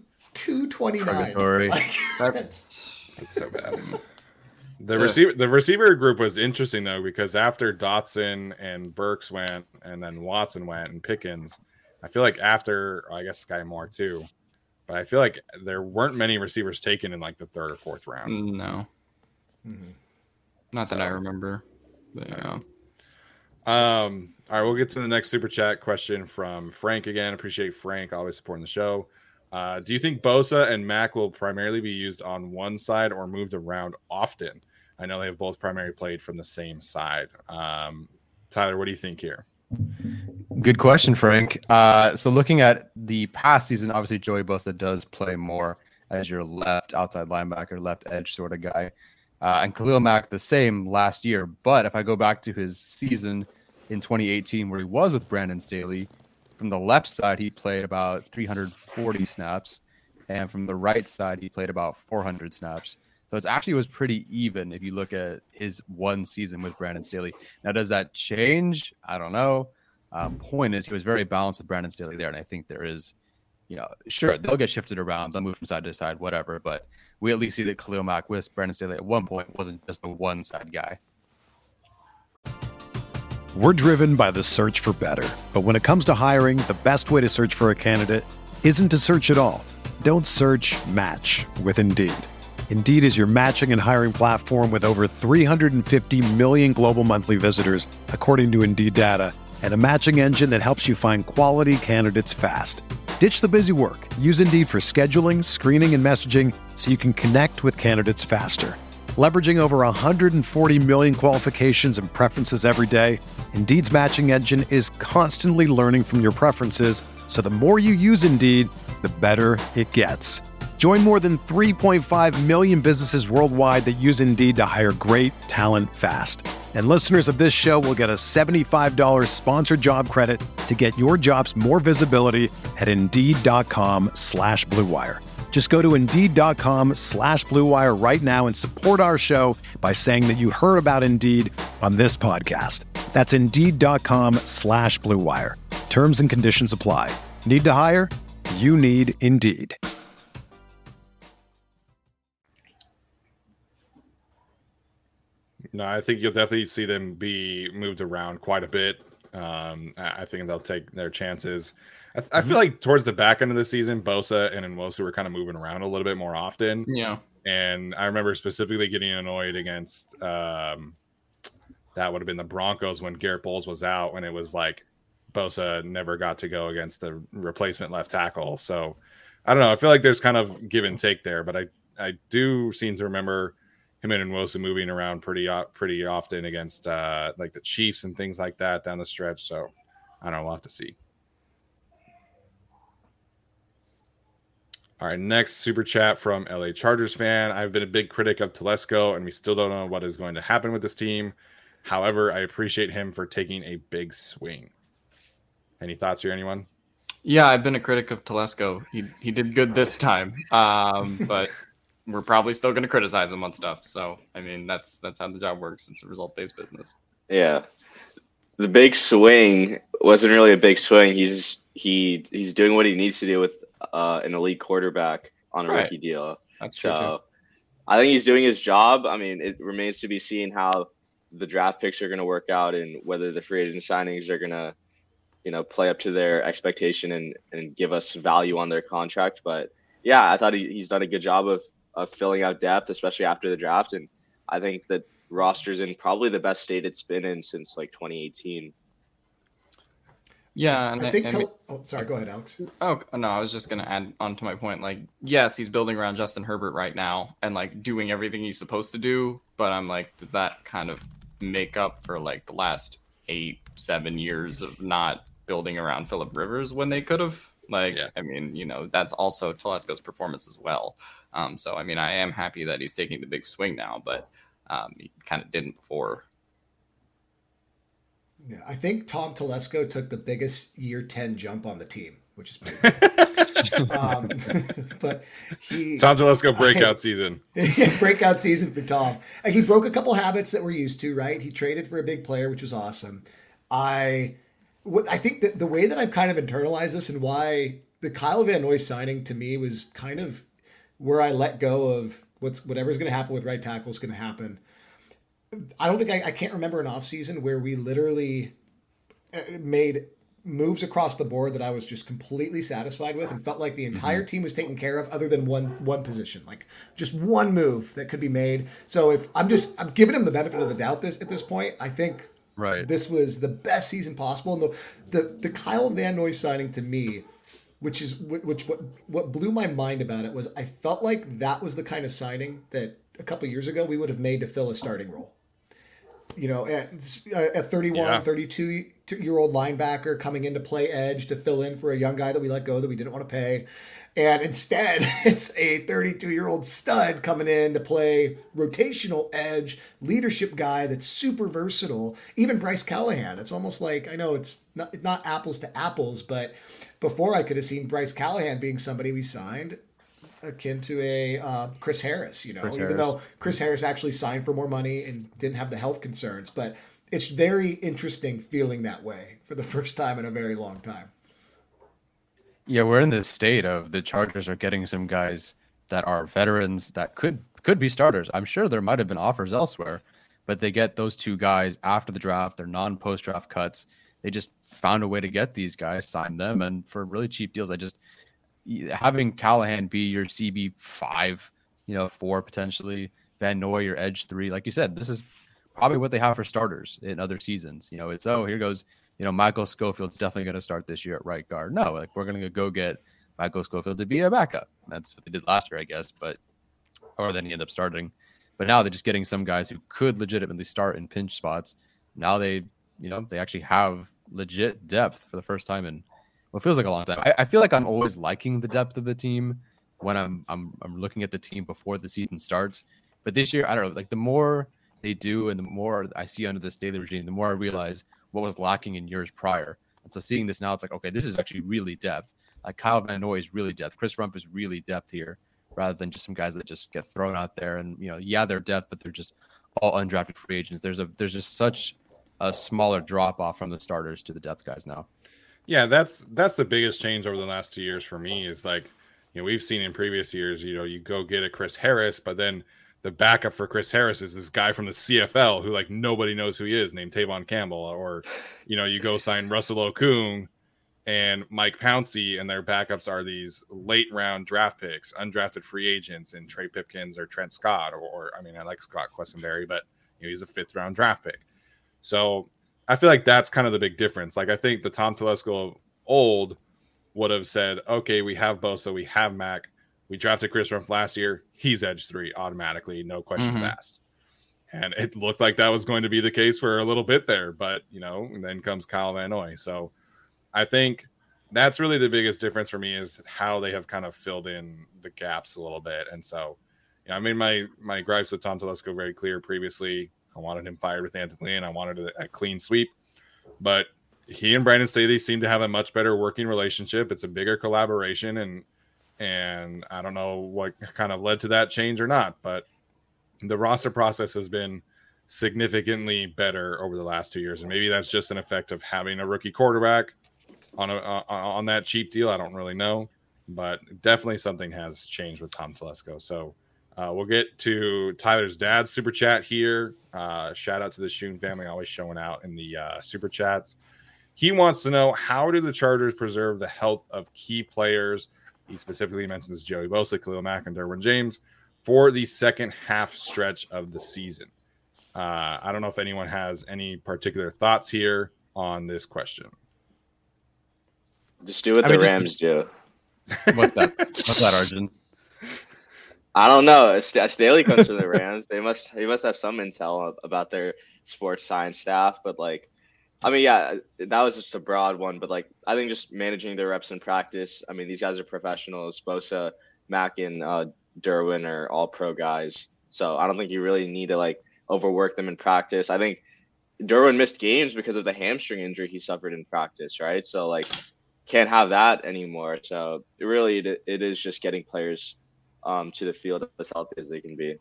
229. That's so bad. The receiver group was interesting, though, because after Dotson and Burks went, and then Watson went, and Pickens, I feel like after, I guess Sky Moore too, but I feel like there weren't many receivers taken in like the 3rd or 4th round. No. Mm-hmm. Not that I remember. But yeah. All right, we'll get to the next super chat question from Frank again. Appreciate Frank always supporting the show. Do you think Bosa and Mack will primarily be used on one side or moved around often? I know they have both primarily played from the same side. Tyler, what do you think here? Good question, Frank. So looking at the past season, obviously Joey Bosa does play more as your left outside linebacker, left edge sort of guy. And Khalil Mack the same last year. But if I go back to his season in 2018 where he was with Brandon Staley, from the left side, he played about 340 snaps. And from the right side, he played about 400 snaps. So it actually was pretty even if you look at his one season with Brandon Staley. Now, does that change? I don't know. Point is, he was very balanced with Brandon Staley there. And I think there is, sure, they'll get shifted around. They'll move from side to side, whatever. But we at least see that Khalil Mack with Brandon Staley at one point wasn't just a one-side guy. We're driven by the search for better. But when it comes to hiring, the best way to search for a candidate isn't to search at all. Don't search, match with Indeed. Indeed is your matching and hiring platform with over 350 million global monthly visitors, according to Indeed data, and a matching engine that helps you find quality candidates fast. Ditch the busy work. Use Indeed for scheduling, screening, and messaging so you can connect with candidates faster. Leveraging over 140 million qualifications and preferences every day, Indeed's matching engine is constantly learning from your preferences, so the more you use Indeed, the better it gets. Join more than 3.5 million businesses worldwide that use Indeed to hire great talent fast. And listeners of this show will get a $75 sponsored job credit to get your jobs more visibility at Indeed.com/Blue Wire. Just go to Indeed.com/Blue Wire right now and support our show by saying that you heard about Indeed on this podcast. That's Indeed.com/Blue Wire. Terms and conditions apply. Need to hire? You need Indeed. No, I think you'll definitely see them be moved around quite a bit. I think they'll take their chances. I feel like towards the back end of the season, Bosa and Nwosu were kind of moving around a little bit more often. Yeah. And I remember specifically getting annoyed against that would have been the Broncos when Garrett Bowles was out, when it was like Bosa never got to go against the replacement left tackle. So I don't know. I feel like there's kind of give and take there, but I do seem to remember him and Nwosu moving around pretty often against like the Chiefs and things like that down the stretch. So I don't know. We'll have to see. All right, next super chat from LA Chargers fan. I've been a big critic of Telesco, and we still don't know what is going to happen with this team. However, I appreciate him for taking a big swing. Any thoughts here, anyone? Yeah, I've been a critic of Telesco. He did good this time, but we're probably still going to criticize him on stuff. So, I mean, that's how the job works. It's a result-based business. Yeah. The big swing wasn't really a big swing. He's doing what he needs to do with an elite quarterback on a rookie deal. That's true. So I think he's doing his job. I mean, it remains to be seen how the draft picks are going to work out and whether the free agent signings are going to, play up to their expectation and give us value on their contract. But yeah, I thought he's done a good job of filling out depth, especially after the draft. And I think that roster's in probably the best state it's been in since like 2018. Yeah, and I think. Sorry, go ahead, Alex. Oh no, I was just gonna add on to my point. Like, yes, he's building around Justin Herbert right now and like doing everything he's supposed to do. But I'm like, does that kind of make up for like the last 8-7 years of not building around Phillip Rivers when they could have? Like, yeah. I mean, that's also Telesco's performance as well. So I mean, I am happy that he's taking the big swing now, but he kind of didn't before. Yeah, I think Tom Telesco took the biggest year 10 jump on the team, which is pretty cool. But Tom Telesco breakout season. Breakout season for Tom. He broke a couple habits that we're used to, right? He traded for a big player, which was awesome. I think that the way that I've kind of internalized this and why the Kyle Van Noy signing to me was kind of where I let go of whatever's going to happen with right tackle is going to happen. I don't think I can't remember an offseason where we literally made moves across the board that I was just completely satisfied with and felt like the entire team was taken care of other than one position, like just one move that could be made. So if I'm giving him the benefit of the doubt at this point, I think this was the best season possible. And the Kyle Van Noy signing to me, what blew my mind about it was I felt like that was the kind of signing that a couple of years ago we would have made to fill a starting role. A 31, 32-year-old linebacker coming in to play edge to fill in for a young guy that we let go that we didn't want to pay. And instead, it's a 32-year-old stud coming in to play rotational edge, leadership guy that's super versatile. Even Bryce Callahan. It's almost like, I know it's not apples to apples, but before I could have seen Bryce Callahan being somebody we signed akin to a Chris Harris, even though Chris Harris actually signed for more money and didn't have the health concerns. But it's very interesting feeling that way for the first time in a very long time. Yeah, we're in this state of the Chargers are getting some guys that are veterans that could be starters. I'm sure there might have been offers elsewhere, but they get those two guys after the draft. They're non-post draft cuts. They just found a way to get these guys, sign them, and for really cheap deals. Having Callahan be your CB5, 4 potentially, Van Noy your edge 3, like you said, this is probably what they have for starters in other seasons. It's here goes. Michael Schofield's definitely going to start this year at right guard. No, we're going to go get Michael Schofield to be a backup. That's what they did last year, I guess, or then he ended up starting. But now they're just getting some guys who could legitimately start in pinch spots. Now they actually have legit depth for the first time in what feels like a long time. I feel like I'm always liking the depth of the team when I'm looking at the team before the season starts. But this year, I don't know, the more they do and the more I see under this Staley regime, the more I realize what was lacking in years prior. And so seeing this now, it's like, okay, this is actually really depth. Like Kyle Van Noy is really depth. Chris Rumph is really depth here, rather than just some guys that just get thrown out there. And, they're depth, but they're just all undrafted free agents. There's just such a smaller drop off from the starters to the depth guys now. Yeah, that's the biggest change over the last 2 years for me is we've seen in previous years, you go get a Chris Harris, but then the backup for Chris Harris is this guy from the CFL who nobody knows who he is, named Tavon Campbell, or you go sign Russell Okung and Mike Pouncey, and their backups are these late round draft picks, undrafted free agents, and Trey Pipkins or Trent Scott, or I like Scott Quessenberry, but he's a 5th round draft pick. So I feel like that's kind of the big difference. I think the Tom Telesco of old would have said, okay, we have Bosa, we have Mac. We drafted Chris Rumph last year. He's edge 3 automatically, no questions asked. And it looked like that was going to be the case for a little bit there. But, and then comes Kyle Van Noy. So I think that's really the biggest difference for me is how they have kind of filled in the gaps a little bit. And so, I made my gripes with Tom Telesco very clear previously. I wanted him fired with Anthony Lynn. I wanted a clean sweep. But he and Brandon Staley seem to have a much better working relationship. It's a bigger collaboration, and I don't know what kind of led to that change or not, but the roster process has been significantly better over the last 2 years. And maybe that's just an effect of having a rookie quarterback on that cheap deal. I don't really know, but definitely something has changed with Tom Telesco. So we'll get to Tyler's dad's super chat here. Shout out to the Schoen family, always showing out in the super chats. He wants to know, how do the Chargers preserve the health of key players? He specifically mentions Joey Bosa, Khalil Mack, and Derwin James for the second half stretch of the season. I don't know if anyone has any particular thoughts here on this question. Just do what the Rams do. What's that? What's that, Arjun? I don't know. Staley comes from the Rams. He must have some intel about their sports science staff, but yeah, that was just a broad one, but I think just managing their reps in practice. These guys are professionals. Bosa, Mack, and Derwin are all pro guys. So I don't think you really need to overwork them in practice. I think Derwin missed games because of the hamstring injury he suffered in practice, right? So can't have that anymore. So it is just getting players to the field as healthy as they can be.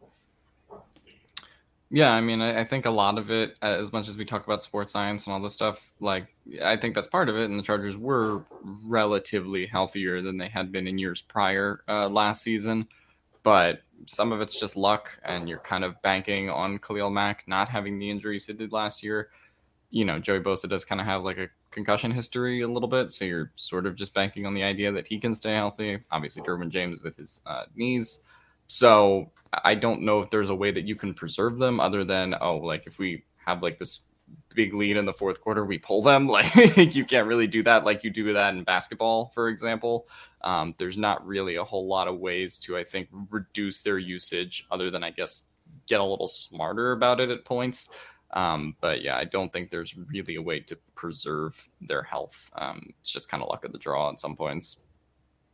Yeah, I think a lot of it, as much as we talk about sports science and all this stuff, I think that's part of it. And the Chargers were relatively healthier than they had been in years prior last season. But some of it's just luck, and you're kind of banking on Khalil Mack not having the injuries he did last year. Joey Bosa does kind of have a concussion history a little bit, so you're sort of just banking on the idea that he can stay healthy. Obviously, Derwin James with his knees. So I don't know if there's a way that you can preserve them other than, if we have this big lead in the fourth quarter, we pull them. You can't really do that like you do that in basketball, for example. There's not really a whole lot of ways to, I think, reduce their usage other than, I guess, get a little smarter about it at points. But yeah, I don't think there's really a way to preserve their health. It's just kind of luck of the draw at some points.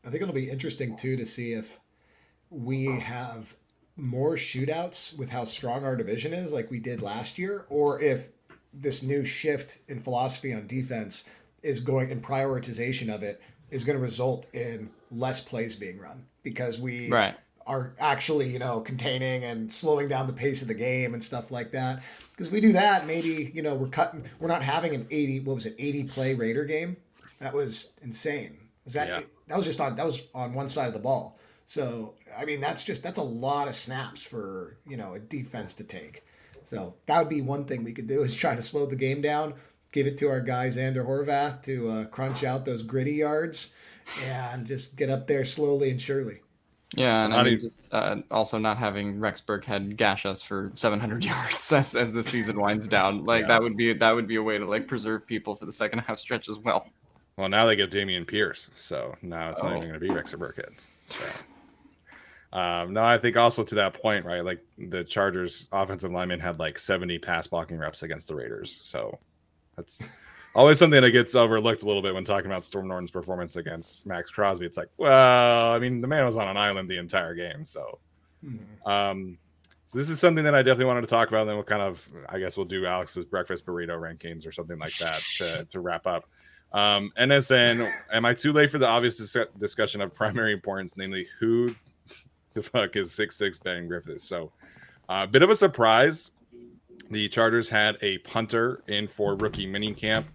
I think it'll be interesting too to see if we have more shootouts with how strong our division is, like we did last year, or if this new shift in philosophy on defense is going, and prioritization of it is going to result in less plays being run because we are actually, you know, containing and slowing down the pace of the game and stuff like that. Because if we do that, maybe, you know, we're not having an 80 play Raider game. That was insane. That was on one side of the ball. So, I mean, that's a lot of snaps for, you know, a defense to take. So that would be one thing we could do, is try to slow the game down, give it to our guy Xander Horvath to crunch out those gritty yards and just get up there slowly and surely. Yeah, and I mean, just also not having Rex Burkhead gash us for 700 yards as the season winds down. Like that would be a way to like preserve people for the second half stretch as well. Well, now they get Dameon Pierce, so now it's not even going to be Rex Burkhead. So, no, I think also to that point, right? Like the Chargers offensive lineman had like 70 pass blocking reps against the Raiders, so that's always something that gets overlooked a little bit when talking about Storm Norton's performance against Max Crosby. It's like, well, I mean, the man was on an island the entire game. So, so this is something that I definitely wanted to talk about. And then we'll kind of, I guess we'll do Alex's breakfast burrito rankings or something like that to wrap up. NSN, am I too late for the obvious discussion of primary importance, namely who the fuck is 6'6" Ben Griffiths? So a bit of a surprise. The Chargers had a punter in for rookie mini camp.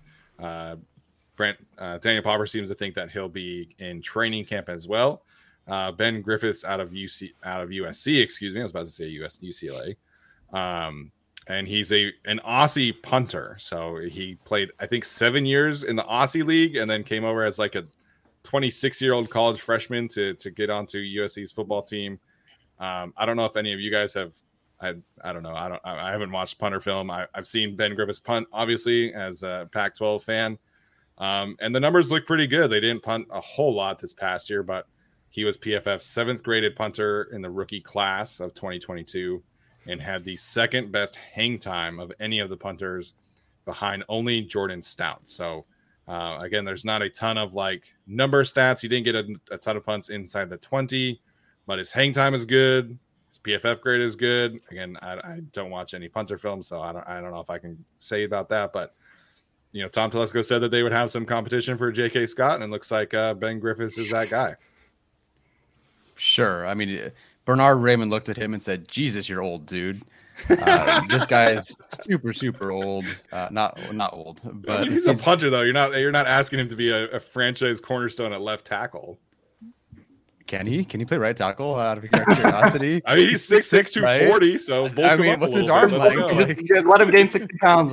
Daniel Popper seems to think that he'll be in training camp as well. Ben Griffiths out of USC, excuse me. I was about to say UCLA. And he's an Aussie punter. So he played, I think, 7 years in the Aussie League and then came over as like a 26-year-old college freshman to get onto USC's football team. I don't know if any of you guys have. I don't know. I haven't watched punter film. I've seen Ben Griffiths punt, obviously, as a Pac-12 fan. And the numbers look pretty good. They didn't punt a whole lot this past year, but he was PFF's 7th graded punter in the rookie class of 2022 and had the 2nd best hang time of any of the punters behind only Jordan Stout. So, again, there's not a ton of like number stats. He didn't get a ton of punts inside the 20, but his hang time is good. His PFF grade is good. Again, I don't watch any punter film, so I don't know if I can say about that. But you know, Tom Telesco said that they would have some competition for J.K. Scott, and it looks like Ben Griffiths is that guy. Sure. I mean, Bernard Raymond looked at him and said, "Jesus, you're old, dude." This guy is super, super old. Not old, but I mean, he's a punter though. You're not asking him to be a franchise cornerstone at left tackle. Can he play right tackle out of curiosity? I mean, he's 6'6", 240, right? So I mean, what's his arm like? Let him gain 60 pounds.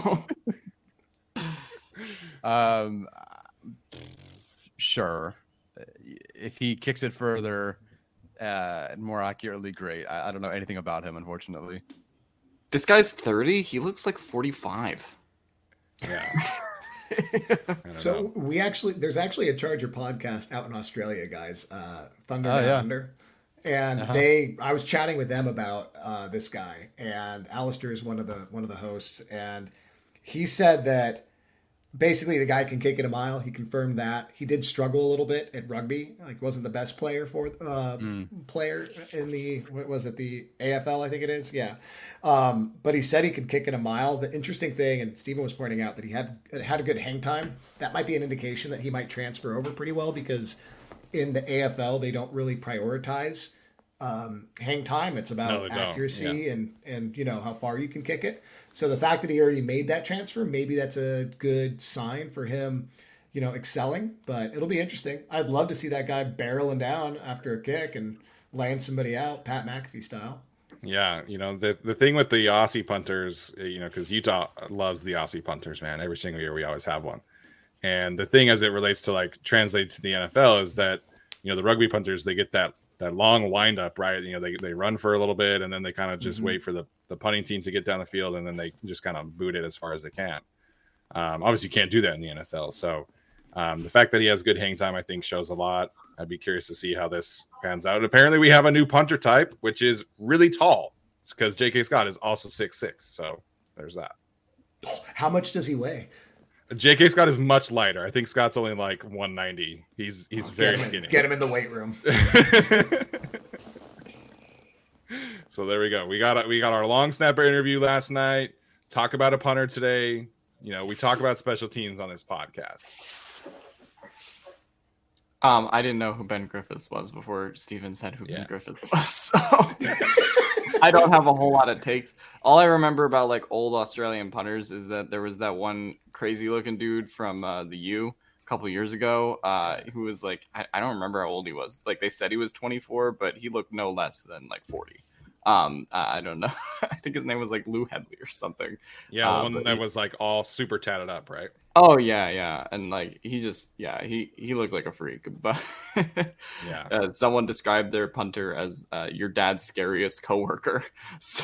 Sure. If he kicks it further, more accurately, great. I don't know anything about him, unfortunately. This guy's 30. He looks like 45. Yeah. So there's actually a Charger podcast out in Australia, guys. Thunder Down Under. And I was chatting with them about this guy, and Alistair is one of the hosts, and he said that basically the guy can kick it a mile. He confirmed that. He did struggle a little bit at rugby. Like wasn't the best player player in the the AFL, I think it is. Yeah. But he said he could kick it a mile. The interesting thing, and Stephen was pointing out that he had a good hang time. That might be an indication that he might transfer over pretty well, because in the AFL they don't really prioritize hang time. It's about accuracy and you know how far you can kick it. So the fact that he already made that transfer, maybe that's a good sign for him, you know, excelling. But it'll be interesting. I'd love to see that guy barreling down after a kick and laying somebody out, Pat McAfee style. Yeah, you know, the thing with the Aussie punters, you know, because Utah loves the Aussie punters, man. Every single year we always have one. And the thing as it relates to like translate to the NFL is that, you know, the rugby punters, they get that long wind up, right? You know, they run for a little bit and then they kind of just wait for the punting team to get down the field and then they just kind of boot it as far as they can. Obviously you can't do that in the NFL. So the fact that he has good hang time, I think shows a lot. I'd be curious to see how this pans out. And apparently we have a new punter type, which is really tall. It's because J.K. Scott is also 6'6". So there's that. How much does he weigh? JK Scott is much lighter. I think Scott's only like 190. He's very skinny. Get him in the weight room. So there we go. We got our long snapper interview last night. Talk about a punter today. We talk about special teams on this podcast. I didn't know who Ben Griffiths was before Steven said who Ben Griffiths was. So I don't have a whole lot of takes. All I remember about like old Australian punters is that there was that one crazy looking dude from the U a couple years ago who was like, I don't remember how old he was. Like they said he was 24, but he looked no less than like 40. I don't know. I think his name was like Lou Headley or something. Yeah, the one that was like all super tatted up, right? Oh yeah, and like he looked like a freak. But yeah, someone described their punter as your dad's scariest coworker. So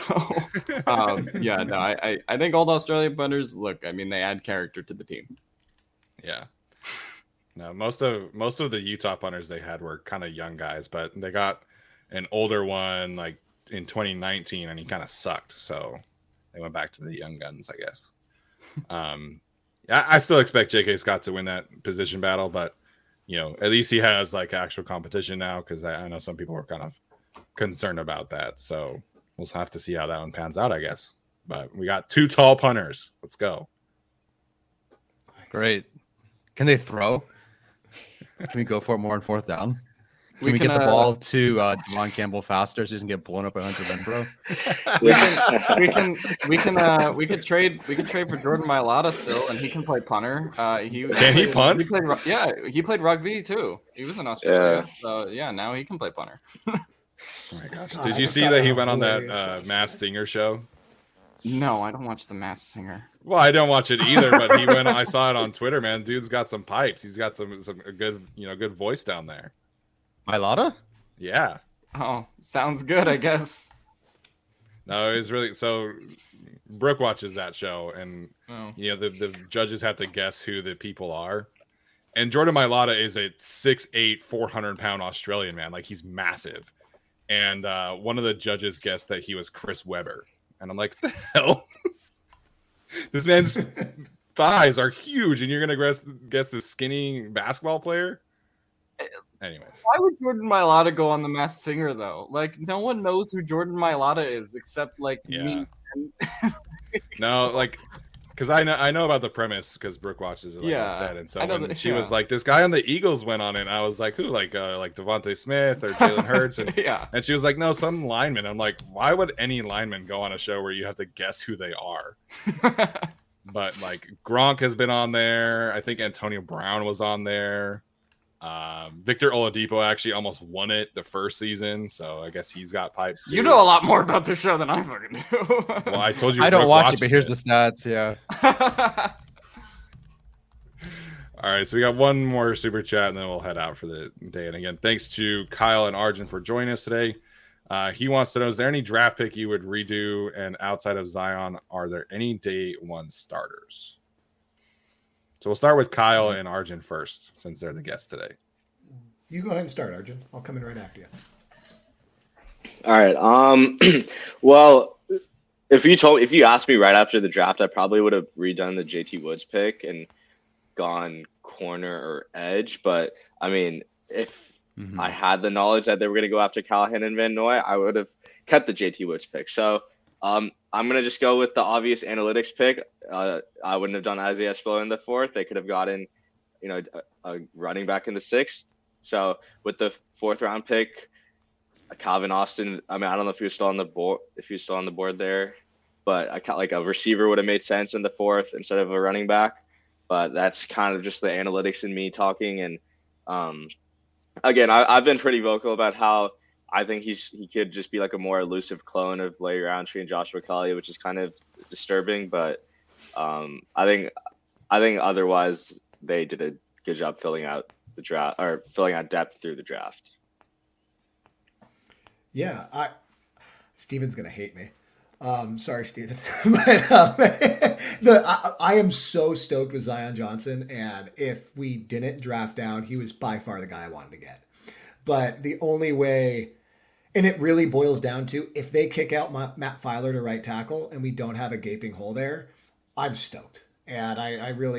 I think old Australian punters they add character to the team. Yeah. No, most of the Utah punters they had were kind of young guys, but they got an older one like in 2019 and he kind of sucked, so they went back to the young guns, I guess. I still expect JK Scott to win that position battle, but at least he has like actual competition now, because I know some people were kind of concerned about that, so we'll have to see how that one pans out, I guess. But we got 2 tall punters. Let's go. Great. Can they throw? Can we go for it more on 4th down? Can we get the ball to Devon Campbell faster so he doesn't get blown up by Hunter Renfrow? We could trade for Jordan Mailata still, and he can play punter. He punt? He played rugby too. He was in Australia, so now he can play punter. Oh my gosh! Did you see that he went on that Masked Singer show? No, I don't watch the Masked Singer. Well, I don't watch it either, but he went. I saw it on Twitter. Man, dude's got some pipes. He's got some good good voice down there. Mailata? Yeah. Oh, sounds good, I guess. No, it's really so. Brooke watches that show, and the judges have to guess who the people are. And Jordan Mailata is a 6'8", 400-pound Australian man. Like, he's massive. And one of the judges guessed that he was Chris Webber, and I'm like, what the hell? This man's thighs are huge, and you're gonna guess this skinny basketball player? Anyways, why would Jordan Mailata go on the Masked Singer though? Like, no one knows who Jordan Mailata is except like me. No, like, because I know about the premise because Brooke watches it, like I said, and so when she was like, this guy on the Eagles went on it, and I was like, who? Like Devontae Smith or Jalen Hurts, and and she was like, no, some lineman. I'm like, why would any lineman go on a show where you have to guess who they are? But like Gronk has been on there. I think Antonio Brown was on there. Victor Oladipo actually almost won it the first season, so I guess he's got pipes too. You know a lot more about the show than I fucking do. Well, I told you I don't watch it, but here's the stats. Yeah. All right, so we got one more super chat, and then we'll head out for the day. And again, thanks to Kyle and Arjun for joining us today. He wants to know: is there any draft pick you would redo? And outside of Zion, are there any day one starters? So we'll start with Kyle and Arjun first, since they're the guests today. You go ahead and start, Arjun. I'll come in right after you. All right. Well, if you asked me right after the draft, I probably would have redone the JT Woods pick and gone corner or edge. But I mean, if I had the knowledge that they were going to go after Callahan and Van Noy, I would have kept the JT Woods pick. So I'm going to just go with the obvious analytics pick. I wouldn't have done Isaiah Spiller in the 4th. They could have gotten, a running back in the 6th. So with the 4th round pick, Calvin Austin, I don't know if he was still on the board, there, but like a receiver would have made sense in the 4th instead of a running back. But that's kind of just the analytics in me talking. And again, I've been pretty vocal about how I think he could just be like a more elusive clone of Larry Roundtree and Joshua Kelly, which is kind of disturbing. But I think otherwise they did a good job filling out the draft, or filling out depth through the draft. Yeah, Steven's gonna hate me. Sorry, Steven. But I am so stoked with Zion Johnson, and if we didn't draft down, he was by far the guy I wanted to get. But the only way, and it really boils down to, if they kick out Matt Filer to right tackle and we don't have a gaping hole there, I'm stoked. And I really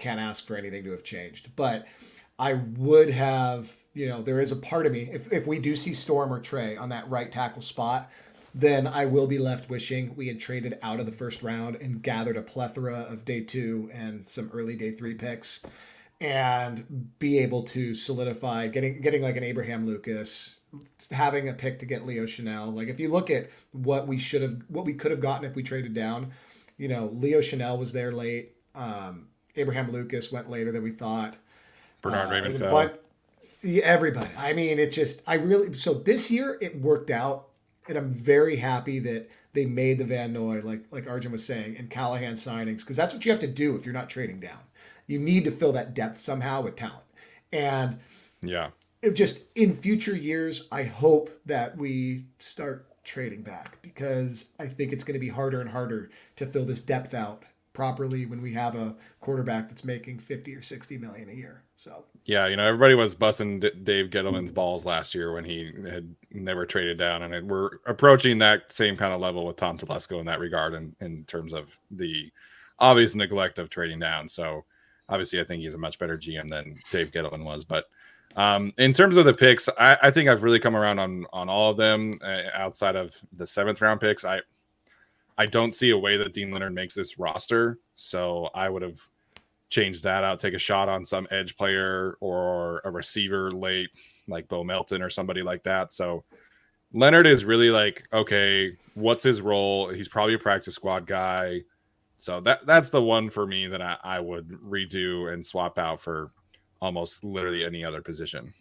can't ask for anything to have changed. But I would have, there is a part of me, if we do see Storm or Trey on that right tackle spot, then I will be left wishing we had traded out of the first round and gathered a plethora of day 2 and some early day 3 picks and be able to solidify getting like an Abraham Lucas, having a pick to get Leo Chanel. Like if you look at what we could have gotten if we traded down, Leo Chanel was there late. Abraham Lucas went later than we thought. Bernard Raymond fell. But everybody, I mean, so this year it worked out. And I'm very happy that they made the Van Noy, like Arjun was saying, and Callahan signings, because that's what you have to do if you're not trading down. You need to fill that depth somehow with talent. And just in future years, I hope that we start trading back, because I think it's going to be harder and harder to fill this depth out properly when we have a quarterback that's making 50 or 60 million a year. So everybody was busting Dave Gettleman's balls last year when he had never traded down, and we're approaching that same kind of level with Tom Telesco in that regard, in terms of the obvious neglect of trading down. So obviously, I think he's a much better GM than Dave Gettleman was. But in terms of the picks, I think I've really come around on all of them outside of the 7th round picks. I don't see a way that Dean Leonard makes this roster, so I would have changed that out, take a shot on some edge player or a receiver late, like Bo Melton or somebody like that. So Leonard is really like, okay, what's his role? He's probably a practice squad guy. So that's the one for me that I would redo and swap out for almost literally any other position.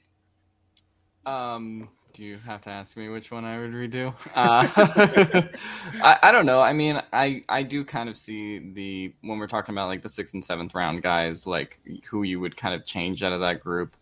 Do you have to ask me which one I would redo? I don't know. I mean, I do kind of see when we're talking about like the 6th and 7th round guys, like who you would kind of change out of that group.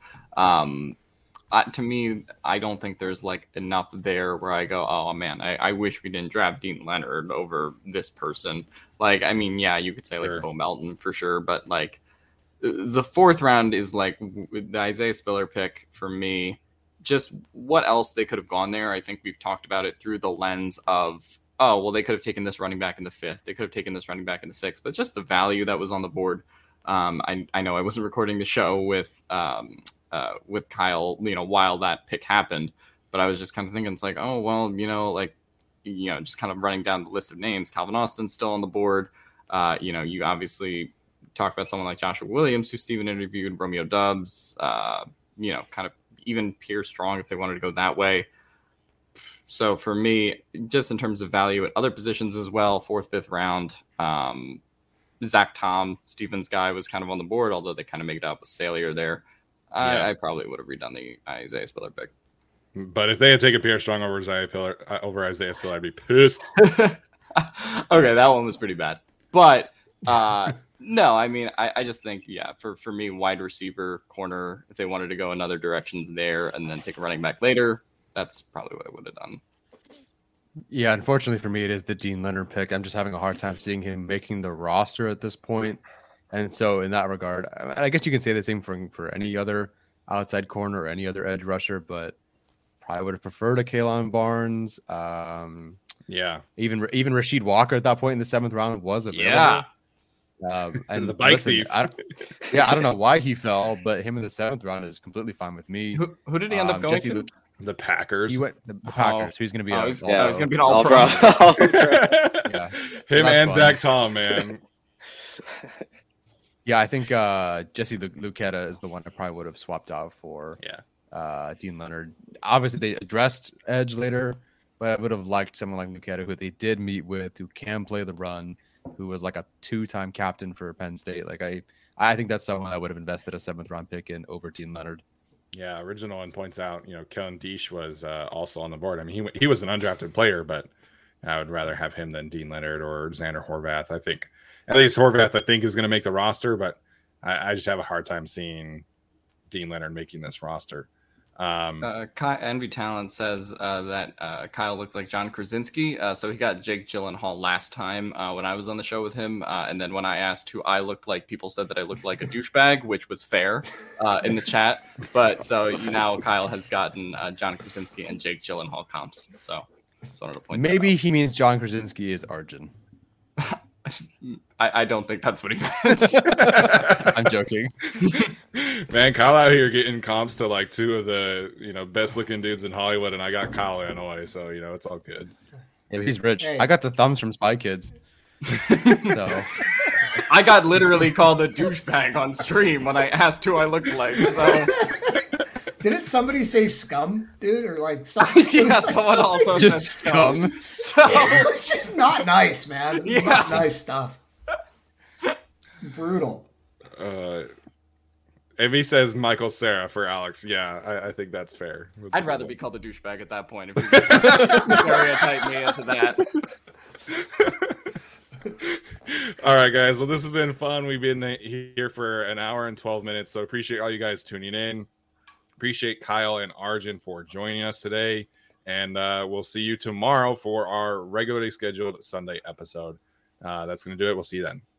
To me, I don't think there's like enough there where I go, oh man, I wish we didn't draft Dean Leonard over this person. Like, I mean, yeah, you could say like Bo Melton for sure, but like the 4th round is like the Isaiah Spiller pick for me. Just what else they could have gone there. I think we've talked about it through the lens of, oh, well, they could have taken this running back in the 5th. They could have taken this running back in the 6th, but just the value that was on the board. I know I wasn't recording the show with Kyle, while that pick happened, but I was just kind of thinking, it's like, oh, well, just kind of running down the list of names. Calvin Austin's still on the board. You obviously talk about someone like Joshua Williams, who Steven interviewed, Romeo Doubs, kind of even Pierre Strong if they wanted to go that way. So for me, just in terms of value at other positions as well, 4th, 5th round, Zach Tom, Stevens guy, was kind of on the board, although they kind of made it up with Salier there. I probably would have redone the Isaiah Spiller pick. But if they had taken Pierre Strong over Isaiah Spiller, I'd be pissed. Okay, that one was pretty bad. But no, I mean, I just think, for me, wide receiver, corner, if they wanted to go another directions there and then take a running back later, that's probably what I would have done. Yeah, unfortunately for me, it is the Dean Leonard pick. I'm just having a hard time seeing him making the roster at this point. And so in that regard, I guess you can say the same for any other outside corner or any other edge rusher, but probably would have preferred a Kaylan Barnes. Even Rasheed Walker at that point in the 7th round was available. Yeah. And the bike thief. I don't know why he fell, but him in the 7th round is completely fine with me. Who did he end up going to? The Packers. He went the Packers. He's going to be he's going to be an all-pro. Yeah, him and Zach Tom, man. Yeah, I think Jesse Luketa is the one I probably would have swapped out for. Dean Leonard. Obviously, they addressed edge later, but I would have liked someone like Luketa, who they did meet with, who can play the run, who was like a 2-time captain for Penn State. Like I think that's someone I would have invested a 7th round pick in over Dean Leonard. Yeah, Original One points out, Kellen Diesch was also on the board. I mean, he was an undrafted player, but I would rather have him than Dean Leonard or Xander Horvath. I think at least Horvath, is going to make the roster, but I just have a hard time seeing Dean Leonard making this roster. Envy Talent says that Kyle looks like John Krasinski. So he got Jake Gyllenhaal last time when I was on the show with him. And then when I asked who I looked like, people said that I looked like a douchebag, which was fair in the chat. But so now Kyle has gotten John Krasinski and Jake Gyllenhaal comps. So I wanted to point maybe he means John Krasinski is Arjun. I don't think that's what he meant. I'm joking. Man, Kyle out here getting comps to like two of the best looking dudes in Hollywood, and I got Kyle Illinois, so it's all good. Yeah, he's rich. Hey. I got the thumbs from Spy Kids. So I got literally called a douchebag on stream when I asked who I looked like. So Didn't somebody say scum, dude, or like something? yeah, someone also said just scum. So It's just not nice, man. It's Yeah. not nice stuff. Brutal. Amy says Michael Cera for Alex. Yeah, I think that's fair. I'd rather be called a douchebag at that point if you just stereotype me into that. All right, guys. Well, this has been fun. We've been here for an hour and 12 minutes, so appreciate all you guys tuning in. Appreciate Kyle and Arjun for joining us today, and we'll see you tomorrow for our regularly scheduled Sunday episode. That's going to do it. We'll see you then.